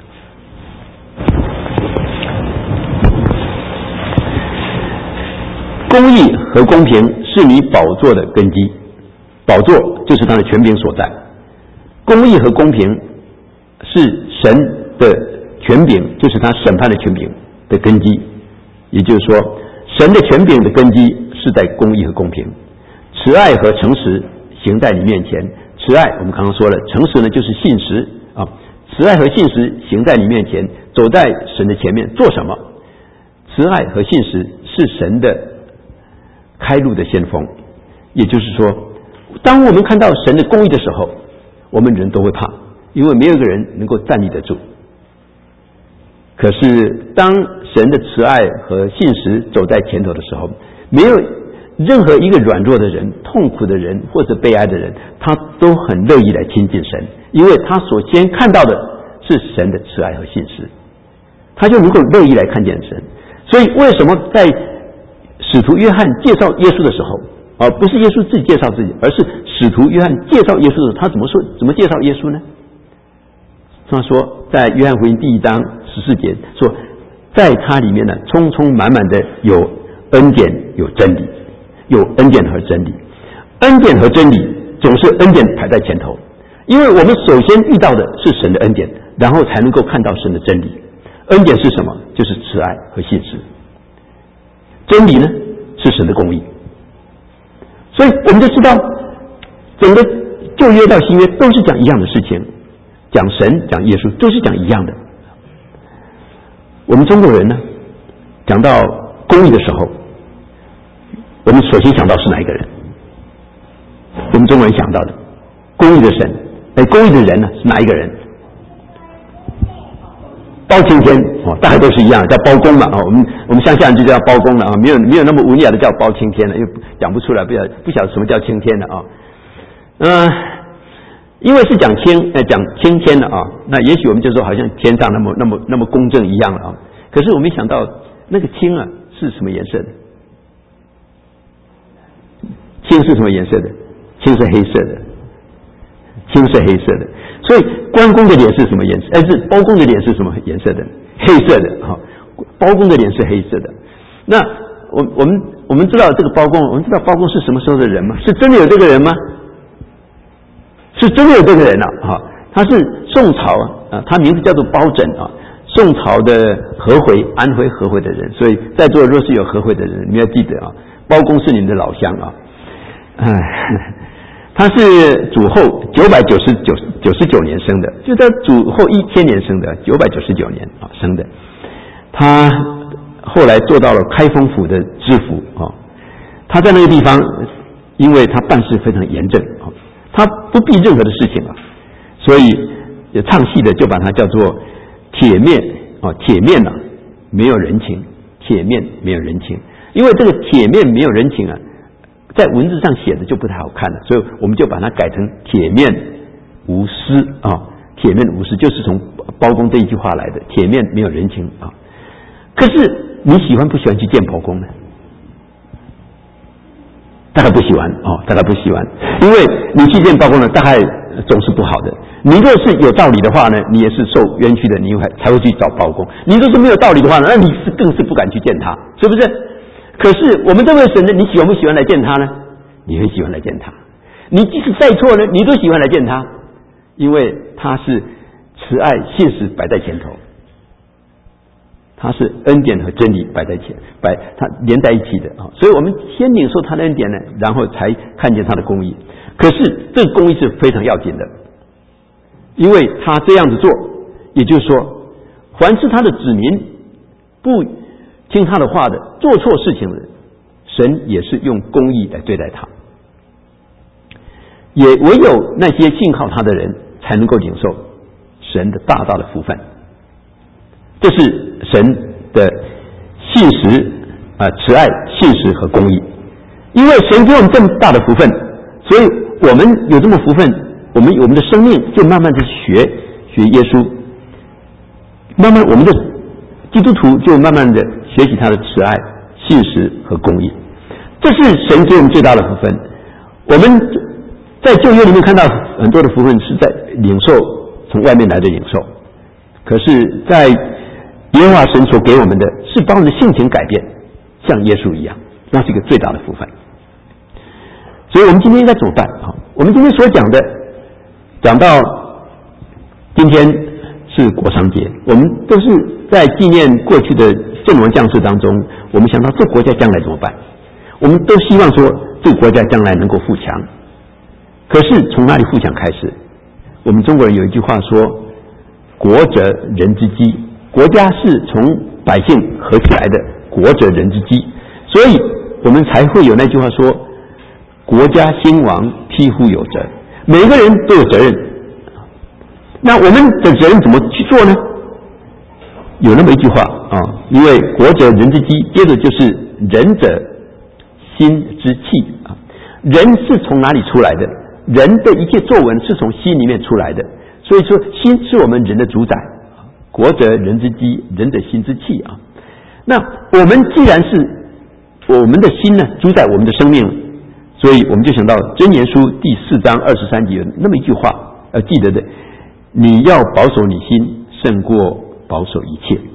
[SPEAKER 1] 公义和公平是你宝座的根基，宝座就是他的权柄所在。公义和公平是神的权柄，就是他审判的权柄的根基。也就是说，神的权柄的根基是在公义和公平，慈爱和诚实行在你面前。慈爱我们刚刚说了，诚实呢就是信实啊。慈爱和信实行在你面前，走在神的前面做什么？慈爱和信实是神的开路的先锋。也就是说，当我们看到神的公义的时候，我们人都会怕，因为没有一个人能够站立得住。可是当神的慈爱和信实走在前头的时候，没有任何一个软弱的人、痛苦的人或者悲哀的人，他都很乐意来亲近神，因为他所先看到的是神的慈爱和信实，他就能够乐意来看见神。所以为什么在使徒约翰介绍耶稣的时候，而不是耶稣自己介绍自己，而是使徒约翰介绍耶稣的时候，他怎么说？怎么介绍耶稣呢？他说，在约翰福音第一章十四节说，在他里面呢，充充满满的有恩典，有真理，有恩典和真理。恩典和真理总是恩典排在前头，因为我们首先遇到的是神的恩典，然后才能够看到神的真理。恩典是什么？就是慈爱和信实。真理呢，是神的公义。所以我们就知道，整个旧约到新约都是讲一样的事情，讲神讲耶稣都是讲一样的。我们中国人呢，讲到公义的时候，我们首先想到是哪一个人？我们中国人想到的公义的神，哎，公义的人呢是哪一个人？包青天哦，大概都是一样的，叫包公嘛啊、哦。我们我们乡下人就叫包公了啊，没有没有那么文雅的叫包青天了，又讲不出来，不晓不晓得什么叫青天了啊。嗯、呃，因为是讲青呃讲青天的啊，那也许我们就说好像天上那么那么那么公正一样了啊。 可是我没想到那个青啊是什么颜色的？青是什么颜色的？青是黑色的，青是黑色的。所以关公的脸是什么颜色？哎，是包公的脸是什么颜色的？黑色的。哈、哦，包公的脸是黑色的。那我我们我们知道这个包公，我们知道包公是什么时候的人吗？是真的有这个人吗？是真的有这个人啊！哈、哦，他是宋朝啊，他名字叫做包拯啊。宋朝的合肥，安徽合肥的人，所以在座若是有合肥的人，你们要记得啊，包公是你们的老乡啊。哎，他是主后九百九十九九十九年生的，就在主后一千年生的，九百九十九年啊生的。他后来做到了开封府的知府啊。他在那个地方，因为他办事非常严正啊，他不避任何的事情啊，所以也唱戏的就把他叫做铁面啊，铁面啊，没有人情，铁面没有人情，因为这个铁面没有人情啊，在文字上写的就不太好看了，所以我们就把它改成铁面无私啊，铁面无私就是从包公这一句话来的，铁面没有人情啊。可是你喜欢不喜欢去见包公呢？大概不喜欢哦，大概不喜欢，因为你去见包公呢，大概总是不好的。你若是有道理的话呢，你也是受冤屈的，你才会去找包公。你若是没有道理的话呢，那你是更是不敢去见他，是不是？可是我们这位神呢，你喜欢不喜欢来见他呢？你会喜欢来见他。你即使再错呢，你都喜欢来见他，因为他是慈爱信实摆在前头，他是恩典和真理摆在前，摆他连在一起的啊。所以我们先领受他的恩典呢，然后才看见他的公义。可是这个公义是非常要紧的，因为他这样子做，也就是说，凡是他的子民不听他的话的，做错事情的，神也是用公义来对待他。也唯有那些信靠他的人，才能够领受神的大大的福分。这是神的信实啊、呃，慈爱、信实和公义。因为神给我们这么大的福分，所以我们有这么福分，我们我们的生命就慢慢的学学耶稣，慢慢我们的基督徒就慢慢的学习他的慈爱、信实和公义。这是神给我们最大的福分。我们在旧约里面看到很多的福分是在领受从外面来的领受，可是在耶和华神所给我们的是把我们的性情改变，像耶稣一样，那是一个最大的福分。所以我们今天应该怎么办？我们今天所讲的，讲到今天是国殇节，我们都是在纪念过去的阵亡将士当中，我们想到这国家将来怎么办？我们都希望说这个国家将来能够富强。可是从哪里富强开始？我们中国人有一句话说，国者人之基，国家是从百姓合起来的，国者人之基，所以我们才会有那句话说，国家兴亡，匹夫有责，每个人都有责任。那我们的责任怎么去做呢？有那么一句话啊，因为国者人之基，接着就是人者心之气啊，人是从哪里出来的？人的一切作文是从心里面出来的，所以说心是我们人的主宰，国者人之基，人者心之气啊。那我们既然是我们的心呢主宰我们的生命，所以我们就想到箴言书第四章二十三节有那么一句话要记得的，你要保守你心胜过保守一切，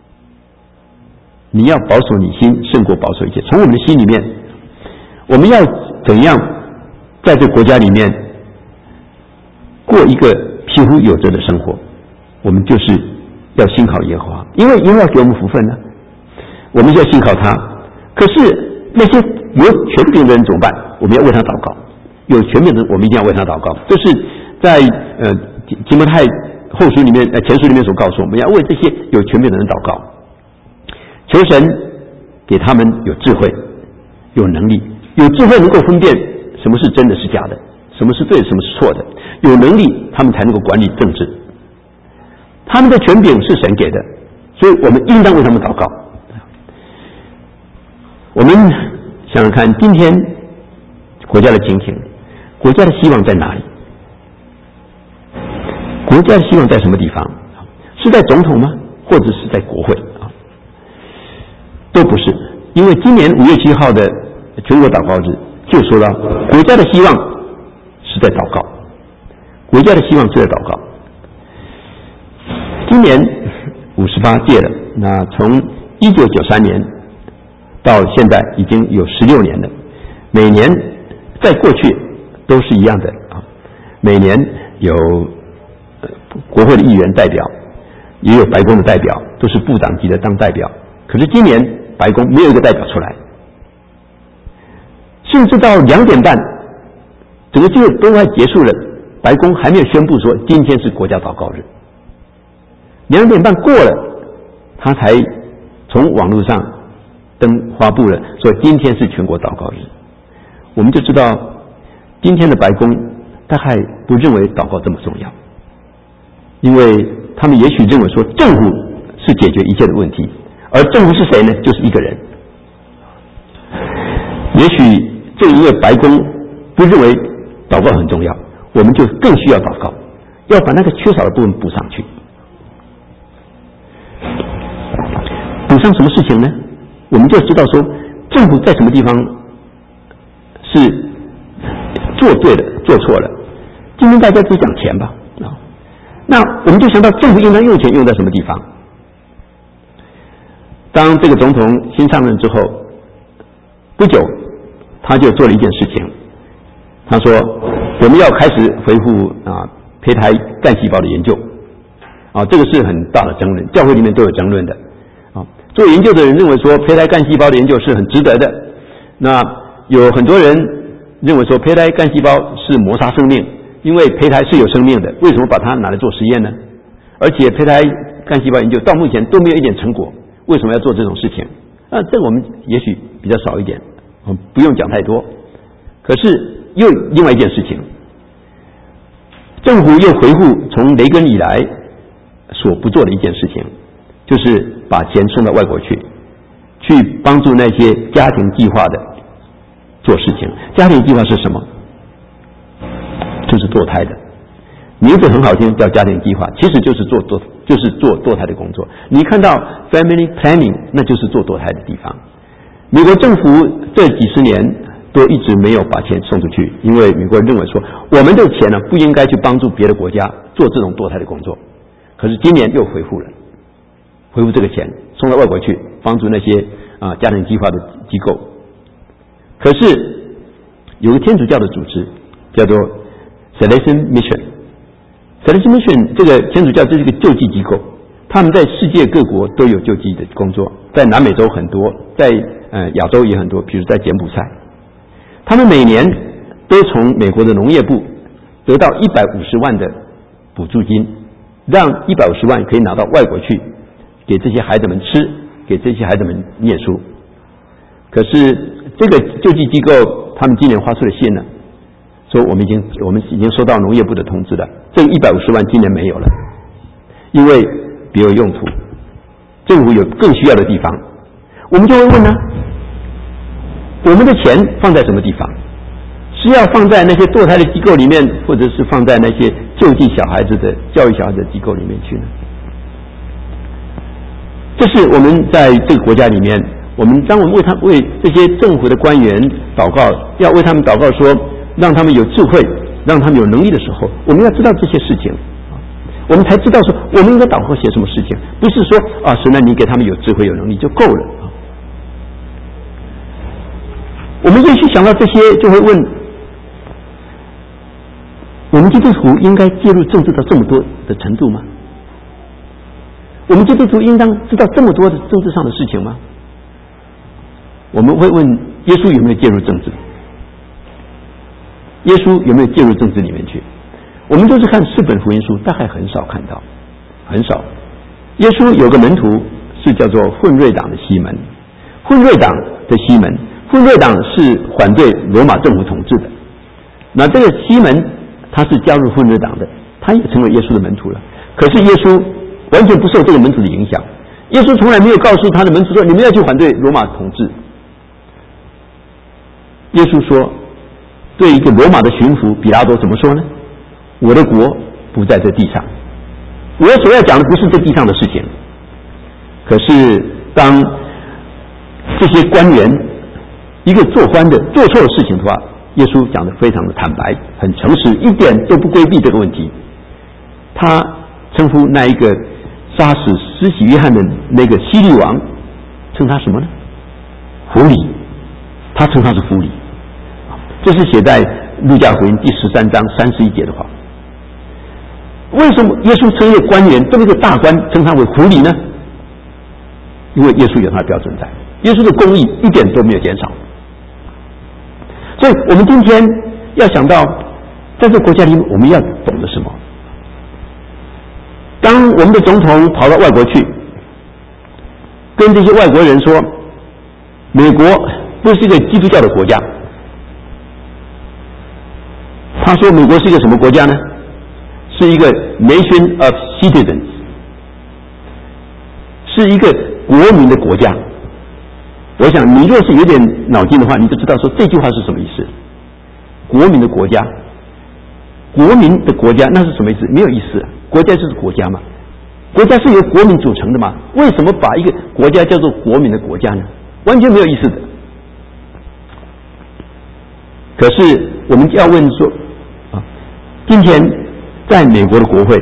[SPEAKER 1] 你要保守你心胜过保守一切。从我们的心里面，我们要怎样在这个国家里面过一个匹夫有责的生活？我们就是要信靠耶和华，因为耶和华给我们福分呢，我们就要信靠他。可是那些有权柄的人怎么办？我们要为他祷告。有权柄的人，我们一定要为他祷告。这是在呃提摩太后书里面、呃前书里面所告诉我们，要为这些有权柄的人祷告，求神给他们有智慧、有能力，有智慧能够分辨什么是真的是假的，什么是对的，什么是错的，有能力他们才能够管理政治。他们的权柄是神给的，所以我们应当为他们祷告。我们想想看，今天国家的情形，国家的希望在哪里？国家的希望在什么地方？是在总统吗？或者是在国会？ 都不是，因为今年五月七号的全国祷告日就说到，国家的希望是在祷告，国家的希望是在祷告。今年五十八届了，那从一九九三年到现在已经有十六年了，每年在过去都是一样的啊，每年有国会的议员代表，也有白宫的代表，都是部长级的当代表。可是今年白宫没有一个代表出来，甚至到两点半，整个就都快结束了，白宫还没有宣布说今天是国家祷告日。两点半过了，他才从网络上登发布了说今天是全国祷告日。我们就知道今天的白宫大概不认为祷告这么重要，因为他们也许认为说政府是解决一切的问题，而政府是谁呢？就是一个人。也许正因为白宫不认为祷告很重要，我们就更需要祷告，要把那个缺少的部分补上去。补上什么事情呢？我们就知道说政府在什么地方是做对了做错了。今天大家都讲钱吧，那我们就想到政府应当用钱用在什么地方。当这个总统新上任之后不久，他就做了一件事情，他说我们要开始恢复啊胚胎干细胞的研究啊，这个是很大的争论，教会里面都有争论的啊。做研究的人认为说胚胎干细胞的研究是很值得的，那有很多人认为说胚胎干细胞是谋杀生命，因为胚胎是有生命的，为什么把它拿来做实验呢？而且胚胎干细胞研究到目前都没有一点成果，为什么要做这种事情？那这我们也许比较少一点，我们不用讲太多。可是又另外一件事情，政府又回复从雷根以来所不做的一件事情，就是把钱送到外国去，去帮助那些家庭计划的做事情。家庭计划是什么？就是堕胎的，名字很好听，叫家庭计划，其实就是做堕就是做堕胎的工作。你看到 family planning， 那就是做堕胎的地方。美国政府这几十年都一直没有把钱送出去，因为美国人认为说我们的钱呢不应该去帮助别的国家做这种堕胎的工作。可是今年又回复了，回复这个钱送到外国去，帮助那些啊家庭计划的机构。可是有个天主教的组织叫做 Salvation Mission。Salvation Mission 这个天主教这是一个救济机构，他们在世界各国都有救济的工作，在南美洲很多，在呃亚洲也很多，比如在柬埔寨，他们每年都从美国的农业部得到一百五十万的补助金，让一百五十万可以拿到外国去，给这些孩子们吃，给这些孩子们念书。可是这个救济机构他们今年发出了信呢，说我们已经我们已经收到农业部的通知了，这一百五十万今年没有了，因为别有用途，政府有更需要的地方。我们就会问呢，我们的钱放在什么地方？是要放在那些堕胎的机构里面，或者是放在那些救济小孩子的教育小孩子的机构里面去呢？这是我们在这个国家里面，我们当我们为他为这些政府的官员祷告，要为他们祷告说让他们有智慧，让他们有能力的时候，我们要知道这些事情，我们才知道说我们应该祷告些什么事情，不是说啊神啊你给他们有智慧有能力就够了。我们也许想到这些，就会问：我们基督徒应该介入政治到这么多的程度吗？我们基督徒应当知道这么多的政治上的事情吗？我们会问：耶稣有没有介入政治？耶稣有没有介入政治里面去？我们都是看四本福音书，大概很少看到，很少。耶稣有个门徒是叫做混瑞党的西门，混瑞党的西门。混瑞党是反对罗马政府统治的，那这个西门他是加入混瑞党的，他也成为耶稣的门徒了。可是耶稣完全不受这个门徒的影响，耶稣从来没有告诉他的门徒说你们要去反对罗马统治。耶稣说，对一个罗马的巡抚比拉多怎么说呢？我的国不在这地上，我所要讲的不是这地上的事情。可是当这些官员一个做官的做错了事情的话，耶稣讲得非常的坦白，很诚实，一点都不规避这个问题。他称呼那一个杀死施洗约翰的那个希律王，称他什么呢？狐狸。他称他是狐狸。这是写在路加福音第十三章三十一节的话。为什么耶稣称一个官员，这么一个大官，称他为狐狸呢？因为耶稣有他的标准在，耶稣的公义一点都没有减少。所以我们今天要想到，在这个国家里面，我们要懂得什么？当我们的总统跑到外国去，跟这些外国人说，美国不是一个基督教的国家。他说美国是一个什么国家呢？是一个 nation of citizens， 是一个国民的国家。我想你若是有点脑筋的话，你就知道说这句话是什么意思。国民的国家，国民的国家那是什么意思？没有意思，国家就是国家嘛，国家是由国民组成的嘛，为什么把一个国家叫做国民的国家呢？完全没有意思的。可是我们就要问说啊，今天在美国的国会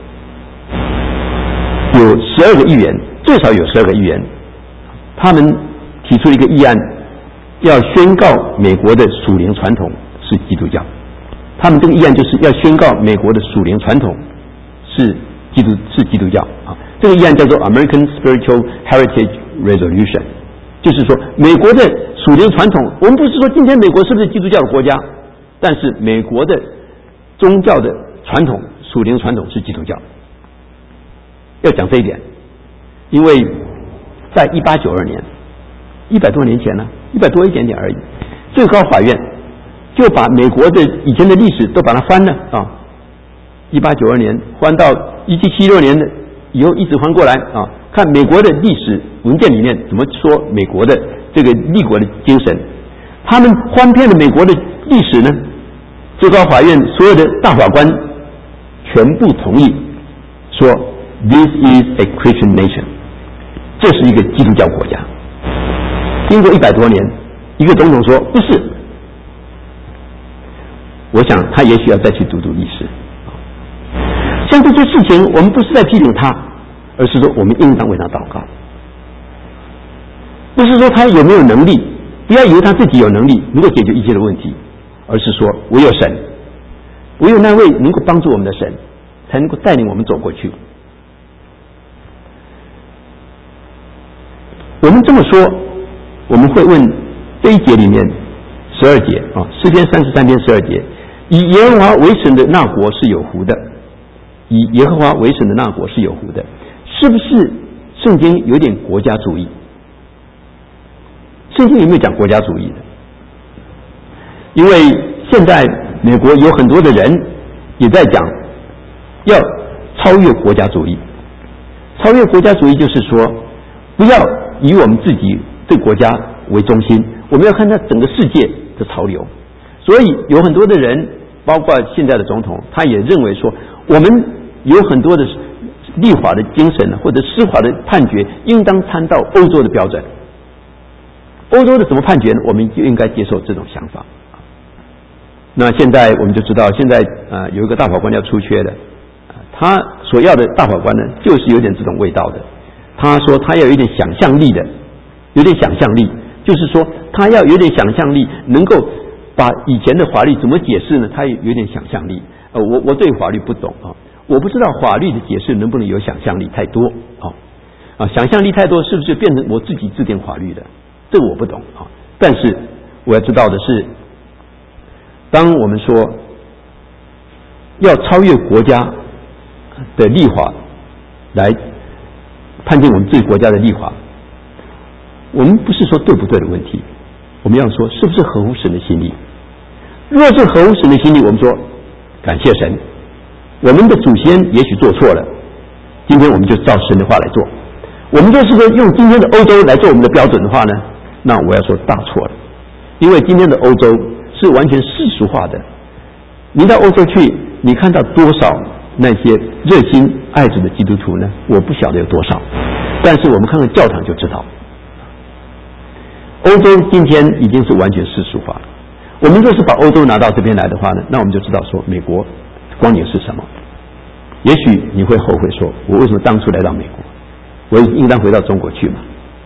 [SPEAKER 1] 有十二个议员，最少有十二个议员，他们提出一个议案，要宣告美国的属灵传统是基督教。他们这个议案就是要宣告美国的属灵传统是基督是基督教啊。这个议案叫做 American Spiritual Heritage Resolution， 就是说美国的属灵传统，我们不是说今天美国是不是基督教的国家，但是美国的宗教的传统属灵传统是基督教。要讲这一点，因为在一八九二年，一百多年前呢，一百多一点点而已，最高法院就把美国的以前的历史都把它翻了啊，一八九二年翻到一七七六年的以后一直翻过来啊，看美国的历史文件里面怎么说美国的这个立国的精神。他们翻遍了美国的历史呢，最高法院所有的大法官全部同意说 This is a Christian nation， 这是一个基督教国家。经过一百多年，一个总统说不是，我想他也许要再去读读历史。像这些事情，我们不是在批评他，而是说我们应当为他祷告。不是说他有没有能力，不要以为他自己有能力能够解决一切的问题，而是说唯有神，唯有那位能够帮助我们的神，才能够带领我们走过去。我们这么说，我们会问这一节里面十二节啊，诗篇三十三篇十二节，以耶和华为神的那国是有福的，以耶和华为神的那国是有福的，是不是圣经有点国家主义？圣经有没有讲国家主义的？因为现在美国有很多的人也在讲要超越国家主义。超越国家主义就是说，不要以我们自己这个国家为中心，我们要看它整个世界的潮流。所以有很多的人，包括现在的总统，他也认为说，我们有很多的立法的精神或者司法的判决，应当参照欧洲的标准。欧洲的怎么判决呢？我们就应该接受这种想法。那现在我们就知道，现在呃有一个大法官要出缺的，他所要的大法官呢，就是有点这种味道的。他说他要有一点想象力的，有点想象力，就是说他要有点想象力，能够把以前的法律怎么解释呢？他有点想象力。呃，我我对法律不懂啊，我不知道法律的解释能不能有想象力太多啊啊，想象力太多是不是变成我自己制定法律的？这个我不懂啊。但是我要知道的是，当我们说要超越国家的立法来判定我们自己国家的立法，我们不是说对不对的问题，我们要说是不是合乎神的心意。若是合乎神的心意，我们说感谢神，我们的祖先也许做错了，今天我们就照神的话来做。我们就是说用今天的欧洲来做我们的标准的话呢，那我要说大错了。因为今天的欧洲是完全世俗化的，你到欧洲去，你看到多少那些热心爱主的基督徒呢？我不晓得有多少，但是我们看看教堂就知道。 欧洲今天已经是完全世俗化了。我们若是把欧洲拿到这边来的话呢，那我们就知道说美国光景是什么。也许你会后悔说，我为什么当初来到美国？我应当回到中国去嘛？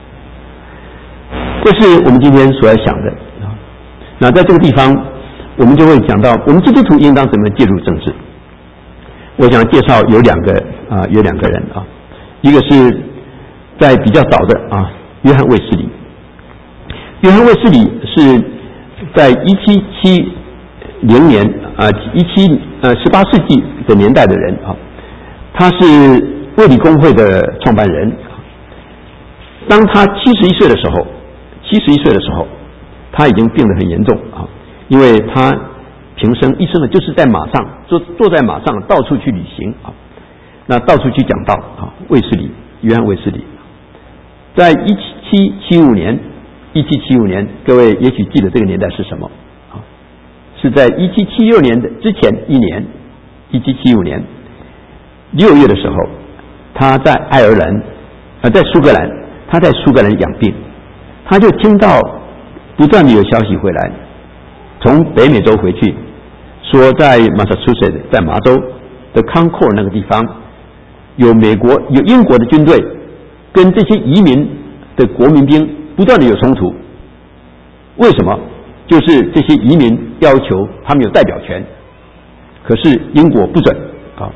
[SPEAKER 1] 这是我们今天所要想的。那在这个地方，我们就会讲到，我们基督徒应当怎么介入政治。我想介绍有两个啊、呃，有两个人啊，一个是在比较早的啊，约翰卫斯理。约翰卫斯理是在一七七零年啊，一七呃十八世纪的年代的人啊，他是卫理公会的创办人。当他七十一岁的时候，七十一岁的时候，他已经病得很严重啊，因为他平生一生呢，就是在马上坐坐在马上到处去旅行啊，那到处去讲道啊。卫斯理，约翰卫斯理，在一七七五年，一七七五年，各位也许记得这个年代是什么啊？是在一七七六年的之前一年，一七七五年六月的时候，他在爱尔兰，呃，在苏格兰，他在苏格兰养病，他就听到不断的有消息回来，从北美洲回去，说在 Massachusetts 在麻州的康库尔那个地方，有美国有英国的军队跟这些移民的国民兵不断的有冲突。为什么？就是这些移民要求他们有代表权，可是英国不准啊。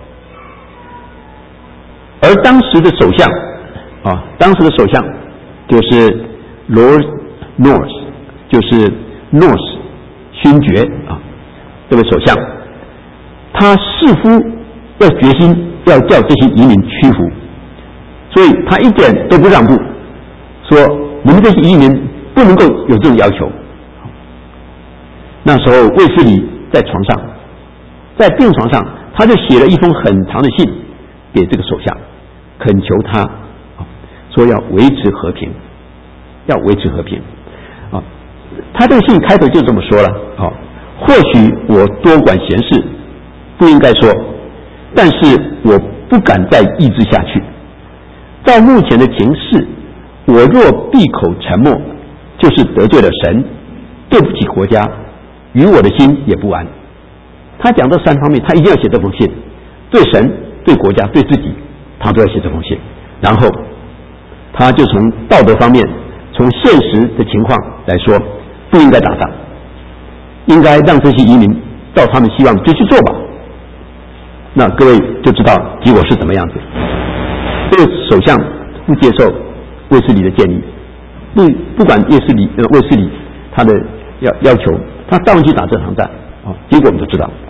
[SPEAKER 1] 而当时的首相啊，当时的首相就是 Lord North， 就是 North 勋爵啊，这位首相，他似乎要决心要叫这些移民屈服，所以他一点都不让步，说你们这些移民不能够有这种要求。那时候卫斯理在床上，在病床上，他就写了一封很长的信给这个首相，恳求他说要维持和平，要维持和平啊。他这个信开头就这么说了啊，或许我多管闲事，不应该说，但是我不敢再抑制下去。到目前的情势，我若闭口沉默，就是得罪了神，对不起国家，与我的心也不安。他讲这三方面，他一定要写这封信，对神、对国家、对自己，他都要写这封信。然后他就从道德方面，从现实的情况来说，不应该打仗，应该让这些移民照他们希望就去做吧。那各位就知道结果是怎么样子。这个首相不接受卫斯理的建议，不不管卫斯理呃卫斯理他的要要求，他照样去打这场战啊。结果我们就知道，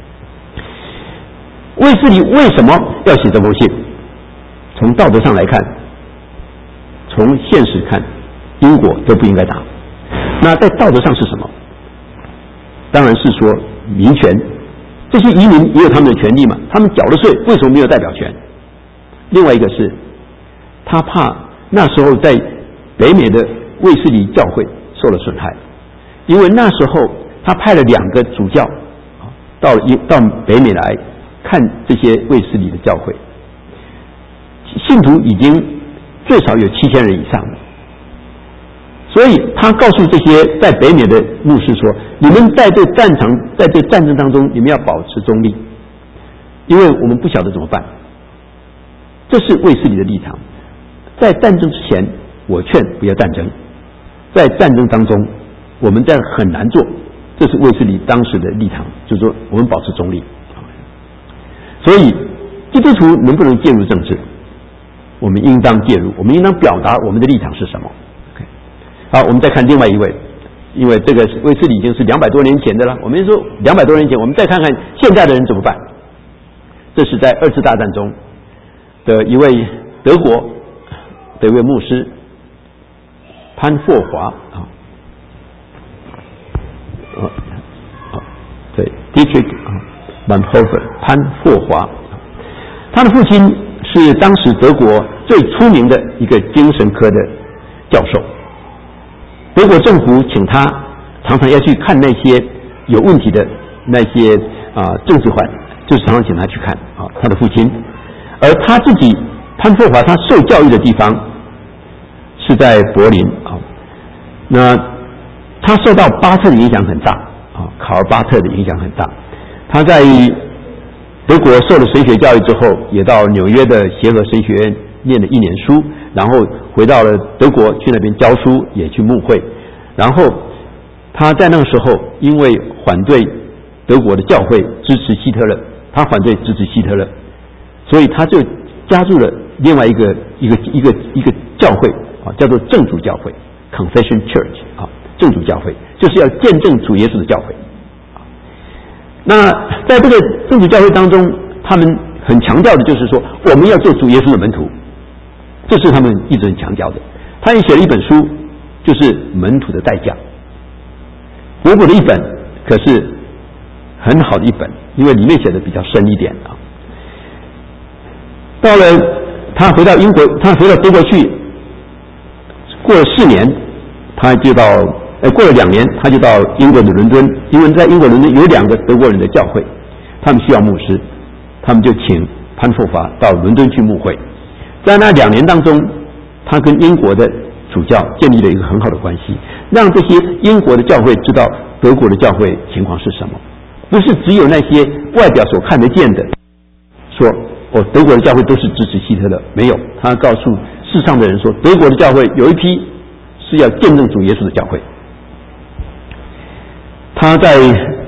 [SPEAKER 1] 卫斯理为什么要写这封信？从道德上来看，从现实看，英国都不应该打。那在道德上是什么？当然是说民权，这些移民也有他们的权利嘛，他们缴了税，为什么没有代表权？另外一个是，他怕那时候在北美的卫斯理教会受了损害，因为那时候他派了两个主教到到北美来看这些卫斯理的教会，信徒已经最少有七千人以上了。所以他告诉这些在北美的牧师说，你们在这战场在这战争当中，你们要保持中立，因为我们不晓得怎么办。这是卫斯理的立场。在战争之前，我劝不要战争，在战争当中我们在很难做，这是卫斯理当时的立场，就是说我们保持中立。所以基督徒能不能介入政治，我们应当介入，我们应当表达我们的立场是什么。好，我们再看另外一位，因为这个卫斯理已经是两百多年前的了。我们说两百多年前，我们再看看现在的人怎么办。这是在二次大战中的一位德国的一位牧师潘霍华啊，啊，对 ，Dietrich 啊 Bonhoeffer 潘霍华，他的父亲是当时德国最出名的一个精神科的教授。德国政府请他常常要去看那些有问题的那些啊、呃、政治犯，就是常常请他去看啊他的父亲。而他自己潘霍华他受教育的地方是在柏林啊。 那他受到巴特的影响很大啊，考尔巴特的影响很大。他在德国受了神学教育之后，也到纽约的协和神学院念了一年书，然后回到了德国去那边教书，也去牧会。然后他在那个时候因为反对德国的教会支持希特勒，他反对支持希特勒，所以他就加入了另外一个一个一个一个教会啊，叫做正主教会 （Confession Church） 啊，正主教会就是要见证主耶稣的教会。那在这个正主教会当中，他们很强调的就是说，我们要做主耶稣的门徒，这是他们一直很强调的。他也写了一本书，就是《门徒的代价》，薄薄的一本，可是很好的一本，因为里面写的比较深一点啊。到了他回到英国，他回到德国去，过了四年，他就到。呃，过了两年，他就到英国的伦敦，因为在英国伦敦有两个德国人的教会，他们需要牧师，他们就请潘霍华到伦敦去牧会。在那两年当中，他跟英国的主教建立了一个很好的关系，让这些英国的教会知道德国的教会情况是什么，不是只有那些外表所看得见的，说哦，德国的教会都是支持希特勒，没有，他告诉世上的人说，德国的教会有一批是要见证主耶稣的教会。他在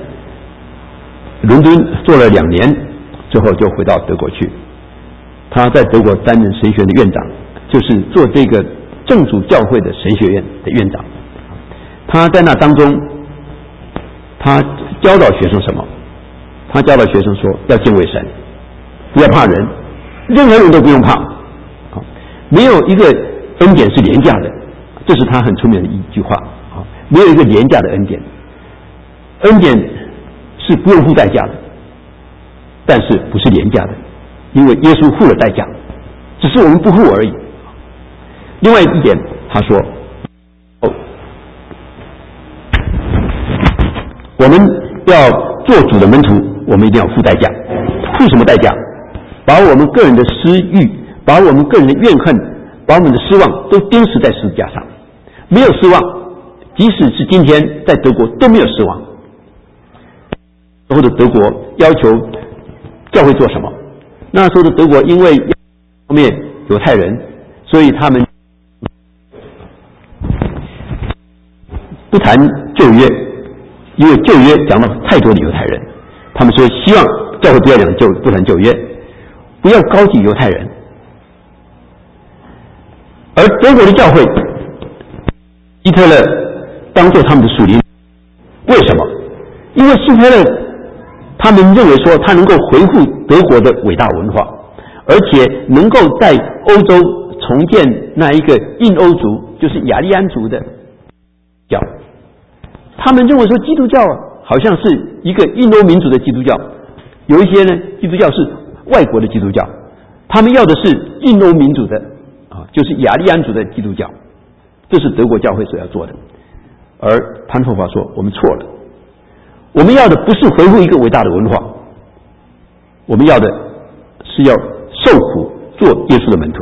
[SPEAKER 1] 伦敦做了两年之后，就回到德国去。他在德国担任神学院的院长，就是做这个正主教会的神学院的院长。他在那当中，他教导学生什么？他教导学生说，要敬畏神，不要怕人，任何人都不用怕。没有一个恩典是廉价的，这是他很出名的一句话。没有一个廉价的恩典。恩典是不用付代价的，但是不是廉价的，因为耶稣付了代价，只是我们不付而已。另外一点，他说：“哦，我们要做主的门徒，我们一定要付代价。付什么代价？把我们个人的私欲，把我们个人的怨恨，把我们的失望都钉死在十字架上。没有失望，即使是今天在德国都没有失望。”或者德国要求教会做什么？那时候的德国因为后面犹太人，所以他们不谈旧约，因为旧约讲了太多的犹太人，他们说希望教会不要讲旧，不谈旧约，不要高举犹太人。而德国的教会，希特勒当作他们的属灵，为什么？因为希特勒他们认为说他能够恢复德国的伟大文化，而且能够在欧洲重建那一个印欧族，就是雅利安族的教。他们认为说基督教好像是一个印欧民族的基督教，有一些呢基督教是外国的基督教，他们要的是印欧民族的啊，就是雅利安族的基督教，这是德国教会所要做的。而潘霍华说我们错了。我们要的不是恢复一个伟大的文化，我们要的是要受苦做耶稣的门徒。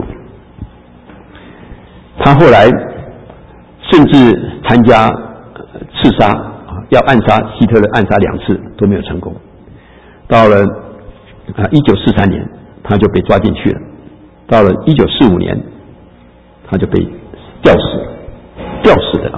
[SPEAKER 1] 他后来甚至参加刺杀，要暗杀希特勒，暗杀两次都没有成功。到了一九四三年，他就被抓进去了。到了一九四五年，他就被吊死了，吊死的。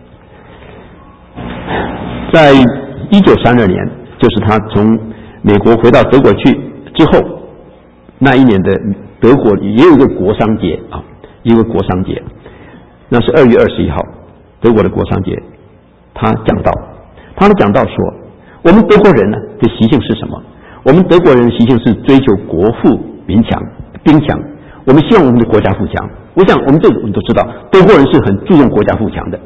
[SPEAKER 1] 在一九三二年，就是他从美国回到德国去之后，那一年的德国也有一个国殇节啊，一个国殇节，那是二月二十一号，德国的国殇节。他讲到，他的讲到说，我们德国人呢的习性是什么？我们德国人的习性是追求国富民强、兵强，我们希望我们的国家富强。我想我们这个我们都知道，德国人是很注重国家富强的。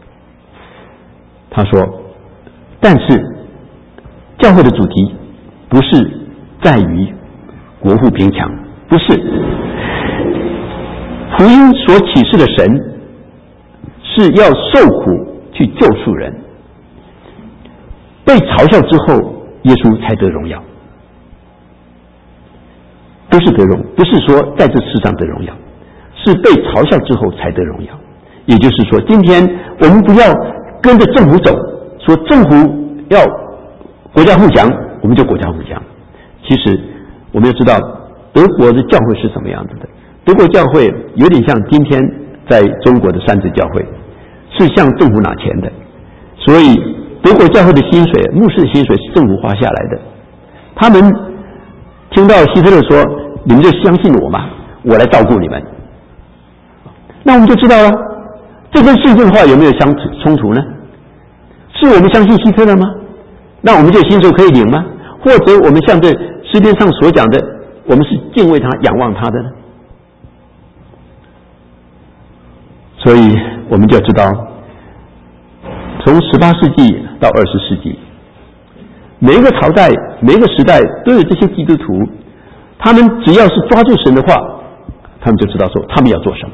[SPEAKER 1] 他说，但是教会的主题不是在于国富兵强，不是。福音所启示的神是要受苦去救赎人，被嘲笑之后，耶稣才得荣耀。不是得荣，不是说在这世上得荣耀，是被嘲笑之后才得荣耀。 也就是说，今天我们不要跟着政府走，说政府要国家富强，我们就国家富强。其实我们要知道，德国的教会是什么样子的。德国教会有点像今天在中国的三自教会，是向政府拿钱的。所以德国教会的薪水，牧师的薪水是政府花下来的。他们听到希特勒说：“你们就相信我吧，我来照顾你们。”那我们就知道了，这跟信奉话有没有相冲突呢？是我们相信希特勒吗？那我们就薪水可以领吗？或者我们像这诗篇上所讲的，我们是敬畏他、仰望他的呢？所以我们就要知道，从十八世纪到二十世纪，每一个朝代、每一个时代都有这些基督徒，他们只要是抓住神的话，他们就知道说他们要做什么。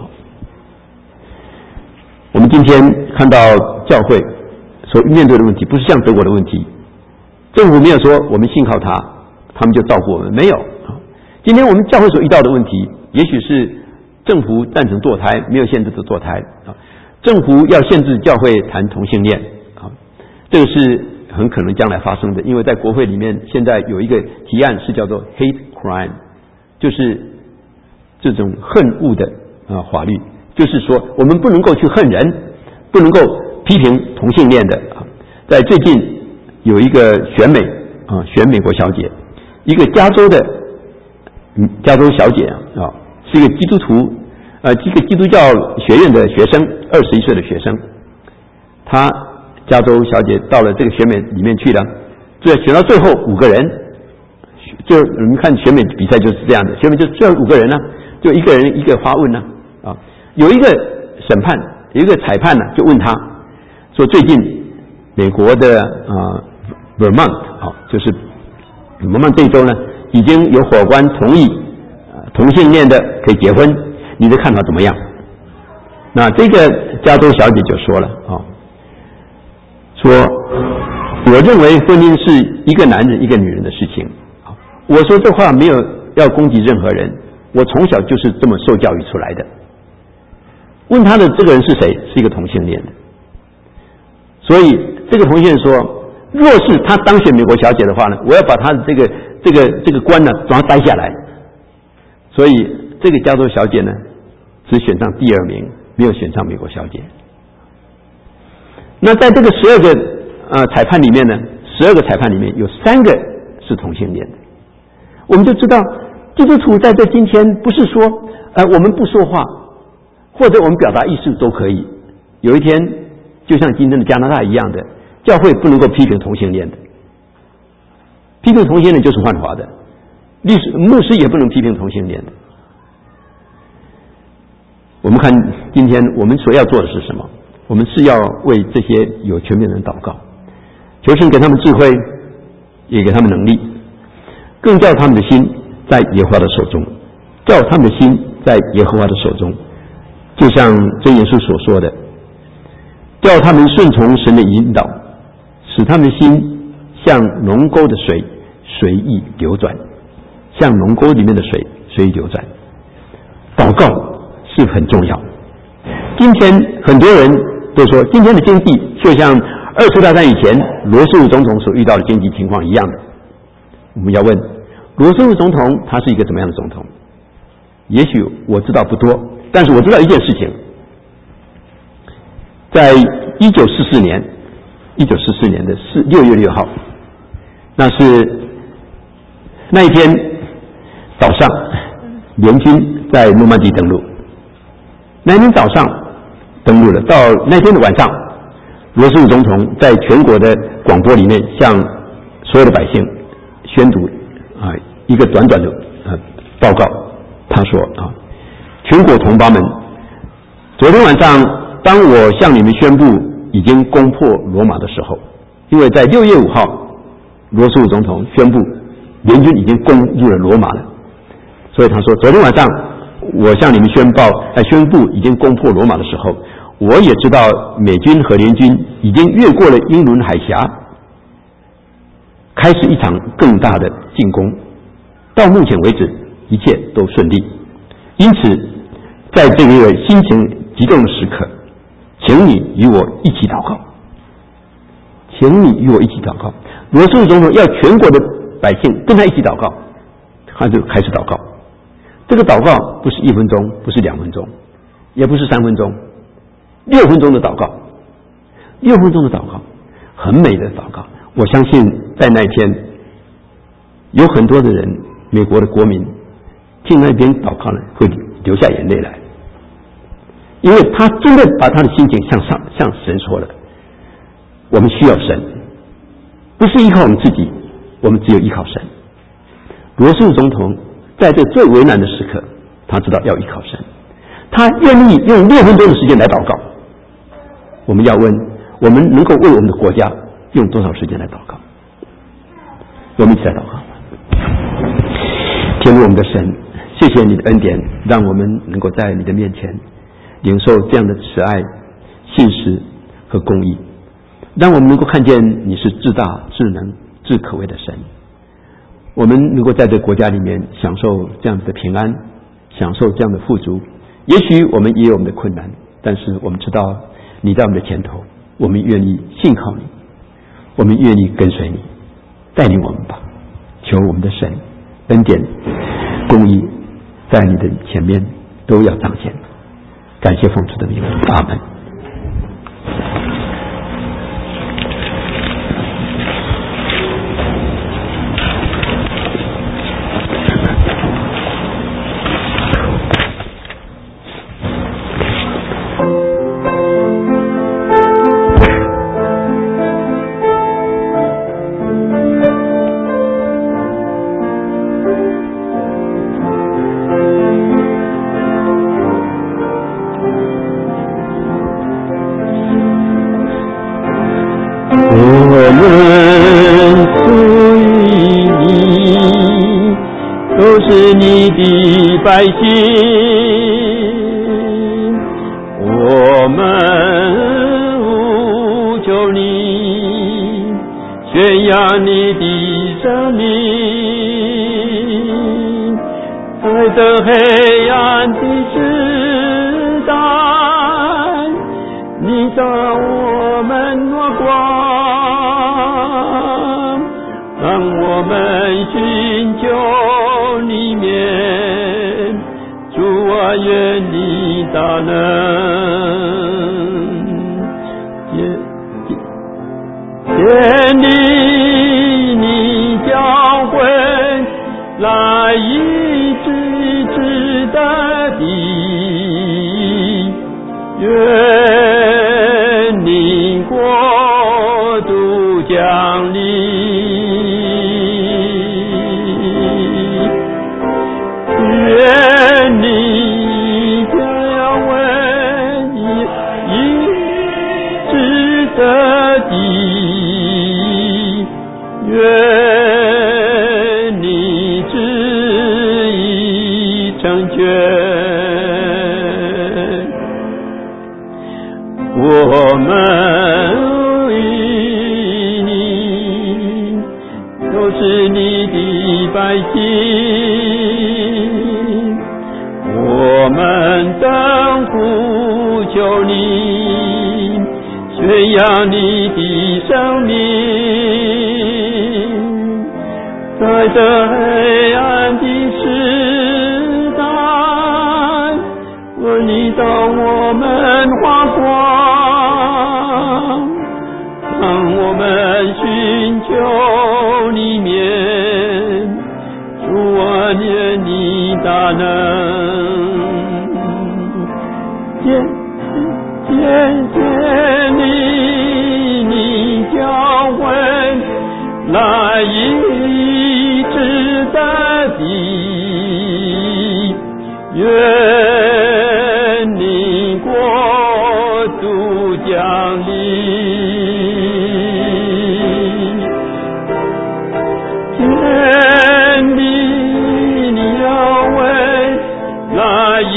[SPEAKER 1] 我们今天看到教会所面对的问题，不是像德国的问题，政府没有说我们信靠他，他们就照顾我们，没有。今天我们教会所遇到的问题，也许是政府赞成堕胎，没有限制的堕胎啊，政府要限制教会谈同性恋啊，这个是很可能将来发生的，因为在国会里面现在有一个提案是叫做 hate crime， 就是这种恨恶的啊法律，就是说我们不能够去恨人，不能够批评同性恋的啊。在最近有一个选美啊，选美国小姐，一个加州的嗯加州小姐啊，是一个基督徒呃一个基督教学院的学生，二十一岁的学生，她加州小姐到了这个选美里面去了，最选到最后五个人，就我们看选美比赛就是这样的，选美就最后五个人呢，就一个人一个发问呢啊，有一个审判，有一个裁判呢，就问他说，最近美国的啊 Vermont 啊，就是 Vermont 这一州呢，已经有法官同意啊同性恋的可以结婚，你的看法怎么样？那这个加州小姐就说了啊，说我认为婚姻是一个男人一个女人的事情。我说这话没有要攻击任何人，我从小就是这么受教育出来的。问他的这个人是谁？是一个同性恋的。所以这个同性恋说，若是他当选美国小姐的话呢，我要把他的这个这个这个官呢把他摘下来。所以这个加州小姐呢只选上第二名，没有选上美国小姐。那在这个十二个呃裁判里面呢，十二个裁判里面有三个是同性恋的。我们就知道基督徒在这今天不是说呃我们不说话，或者我们表达意识都可以。有一天就像今天的加拿大一样的，教会不能够批评同性恋的，批评同性恋就是犯法的，律师牧师也不能批评同性恋的。我们看今天我们所要做的是什么？我们是要为这些有权柄的人祷告，求神给他们智慧，也给他们能力，更叫他们的心在耶和华的手中，叫他们的心在耶和华的手中，就像真言书所说的，叫他们顺从神的引导，使他们的心像龙沟的水随意流转，像龙沟里面的水随意流转。祷告是很重要。今天很多人都说，今天的经济就像二次大战以前罗斯福总统所遇到的经济情况一样的。我们要问，罗斯福总统他是一个怎么样的总统？也许我知道不多，但是我知道一件事情，在一九四四年一九四四年的六月六号，那是那一天早上联军在诺曼底登陆，那天早上登陆了，到那天的晚上，罗斯福总统在全国的广播里面向所有的百姓宣读啊一个短短的呃报告。他说啊，全国同胞们，昨天晚上当我向你们宣布已经攻破罗马的时候，因为在六月五号罗斯福总统宣布联军已经攻入了罗马了，所以他说昨天晚上我向你们宣报呃宣布已经攻破罗马的时候，我也知道美军和联军已经越过了英伦海峡，开始一场更大的进攻。到目前为止一切都顺利，因此在这个心情激动的时刻， 请你与我一起祷告，请你与我一起祷告。罗斯福总统要全国的百姓跟他一起祷告，他就开始祷告。这个祷告不是一分钟，不是两分钟，也不是三分钟，六分钟的祷告，六分钟的祷告，很美的祷告。我相信在那一天，有很多的人，美国的国民进那边祷告呢，会流下眼泪来，因为他真的把他的心情向上向神说了。我们需要神，不是依靠我们自己，我们只有依靠神。罗斯福总统在这最为难的时刻，他知道要依靠神，他愿意用六分钟的时间来祷告。我们要问，我们能够为我们的国家用多少时间来祷告？我们一起来祷告。天父我们的神，谢谢你的恩典，让我们能够在你的面前领受这样的慈爱、信实和公义，让我们能够看见你是至大、至能、至可畏的神。我们能够在这个国家里面享受这样子的平安，享受这样的富足。也许我们也有我们的困难，但是我们知道你在我们的前头，我们愿意信靠你，我们愿意跟随你，带领我们吧。求我们的神恩典、公义在你的前面都要彰显。感谢奉主的名，阿门。
[SPEAKER 2] 百姓，我们呼求你，宣扬你的生命，在这黑暗的时代，你照我们诺光，让我们寻求你面。主啊，愿你大能，建立你教会，来医治值得的，愿你国度降临。愿你将要为你医治的地，愿你旨意成全。我们与你都是你的百姓，我们等呼求你，宣扬你的生命，在这黑暗的时代，为你到我们发光，让我们寻求你面，主啊，愿你大能。见见见你，你教会来医治的地，愿你国度降临。见你，你要为来医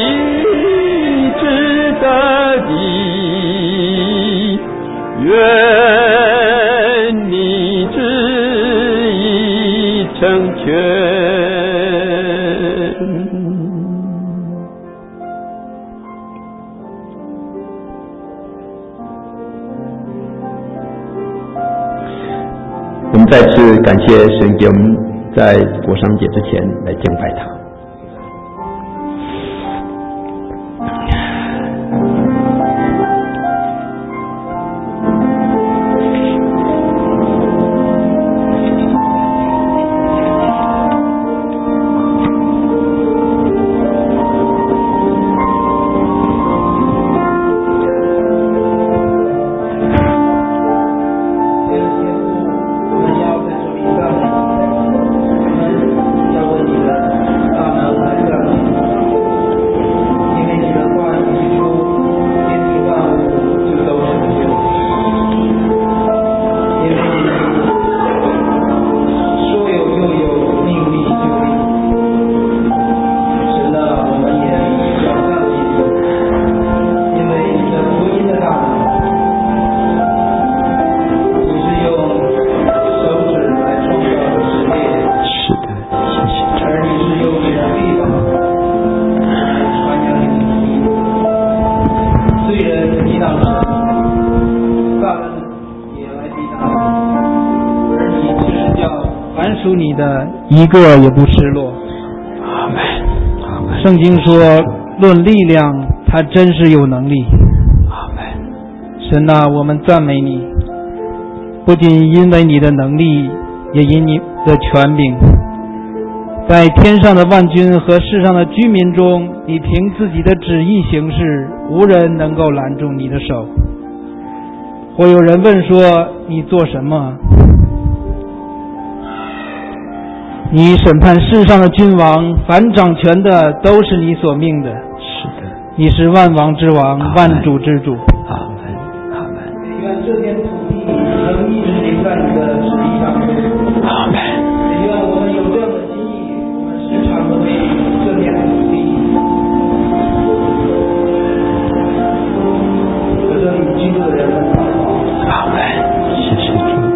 [SPEAKER 2] 愿你旨意成全。
[SPEAKER 1] 再次感谢神给我们在国殇节之前来敬拜他。
[SPEAKER 3] 一个也不失落。
[SPEAKER 1] 阿们。阿们。
[SPEAKER 3] 圣经说，论力量，他真是有能力。
[SPEAKER 1] 阿们。
[SPEAKER 3] 神啊，我们赞美你，不仅因为你的能力，也因你的权柄。在天上的万军和世上的居民中，你凭自己的旨意行事，无人能够拦住你的手。或有人问说，你做什么？你审判世上的君王，凡掌权的都是你所命的。
[SPEAKER 1] 是的，
[SPEAKER 3] 你是万王之王，万主之主。
[SPEAKER 1] 阿门，阿门。
[SPEAKER 4] 愿这片土地能一直留在你的旨意当中。
[SPEAKER 1] 阿门。
[SPEAKER 4] 也愿我们有这样的心意，我们时常的为这片土地和这里居住的人们祷告。
[SPEAKER 1] 阿门，谢谢主。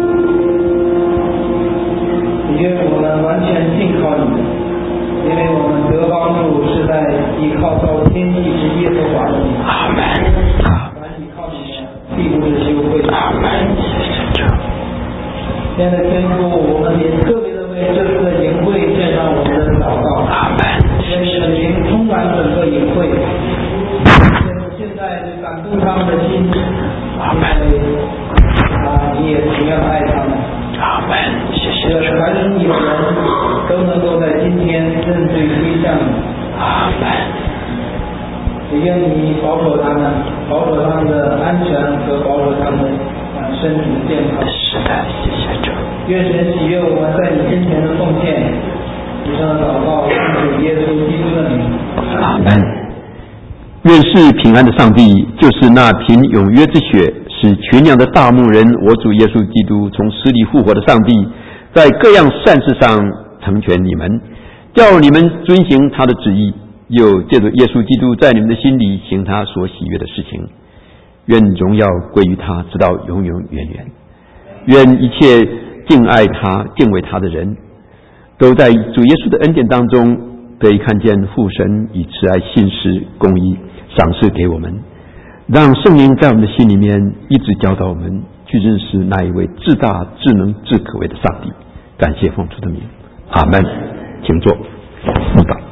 [SPEAKER 4] 也愿我们完全信靠你，因为我们得帮助是在依靠造天地之耶和华的名。
[SPEAKER 1] 阿门。
[SPEAKER 4] 凡依靠你的，必不是羞愧。
[SPEAKER 1] 阿门，谢谢主。
[SPEAKER 4] 现在天父，我们也特别的为这次的营会献上我们的祷告。
[SPEAKER 1] 阿门。
[SPEAKER 4] 愿你的灵充满整个营会。现在就感动他们的心，
[SPEAKER 1] 阿门。
[SPEAKER 4] 啊，你也同样爱他们。
[SPEAKER 1] 阿门，谢谢主。
[SPEAKER 4] 凡属你的人都能够在今天认罪归向你。
[SPEAKER 1] 阿门。
[SPEAKER 4] 也愿你保守他们，保守他们的安全和保守他们的身体的健康。
[SPEAKER 1] 是的，谢谢主。
[SPEAKER 4] 愿神喜悦我们在你跟前的奉献。以上的祷告奉主耶稣基督的名。
[SPEAKER 1] 阿门。愿是平安的上帝，就是那凭永约之血使全养的大牧人，我主耶稣基督从死里复活的上帝，在各样善事上成全你们，叫你们遵行他的旨意，又借着耶稣基督在你们的心里行他所喜悦的事情。愿荣耀归于他，直到永永远远。愿一切敬爱他、敬畏他的人，都在主耶稣的恩典当中得以看见父神以慈爱、信实、公义赏赐给我们，让圣灵在我们的心里面一直教导我们去认识那一位至大、至能、至可畏的上帝。感谢奉主的名，阿门。请坐，祷告。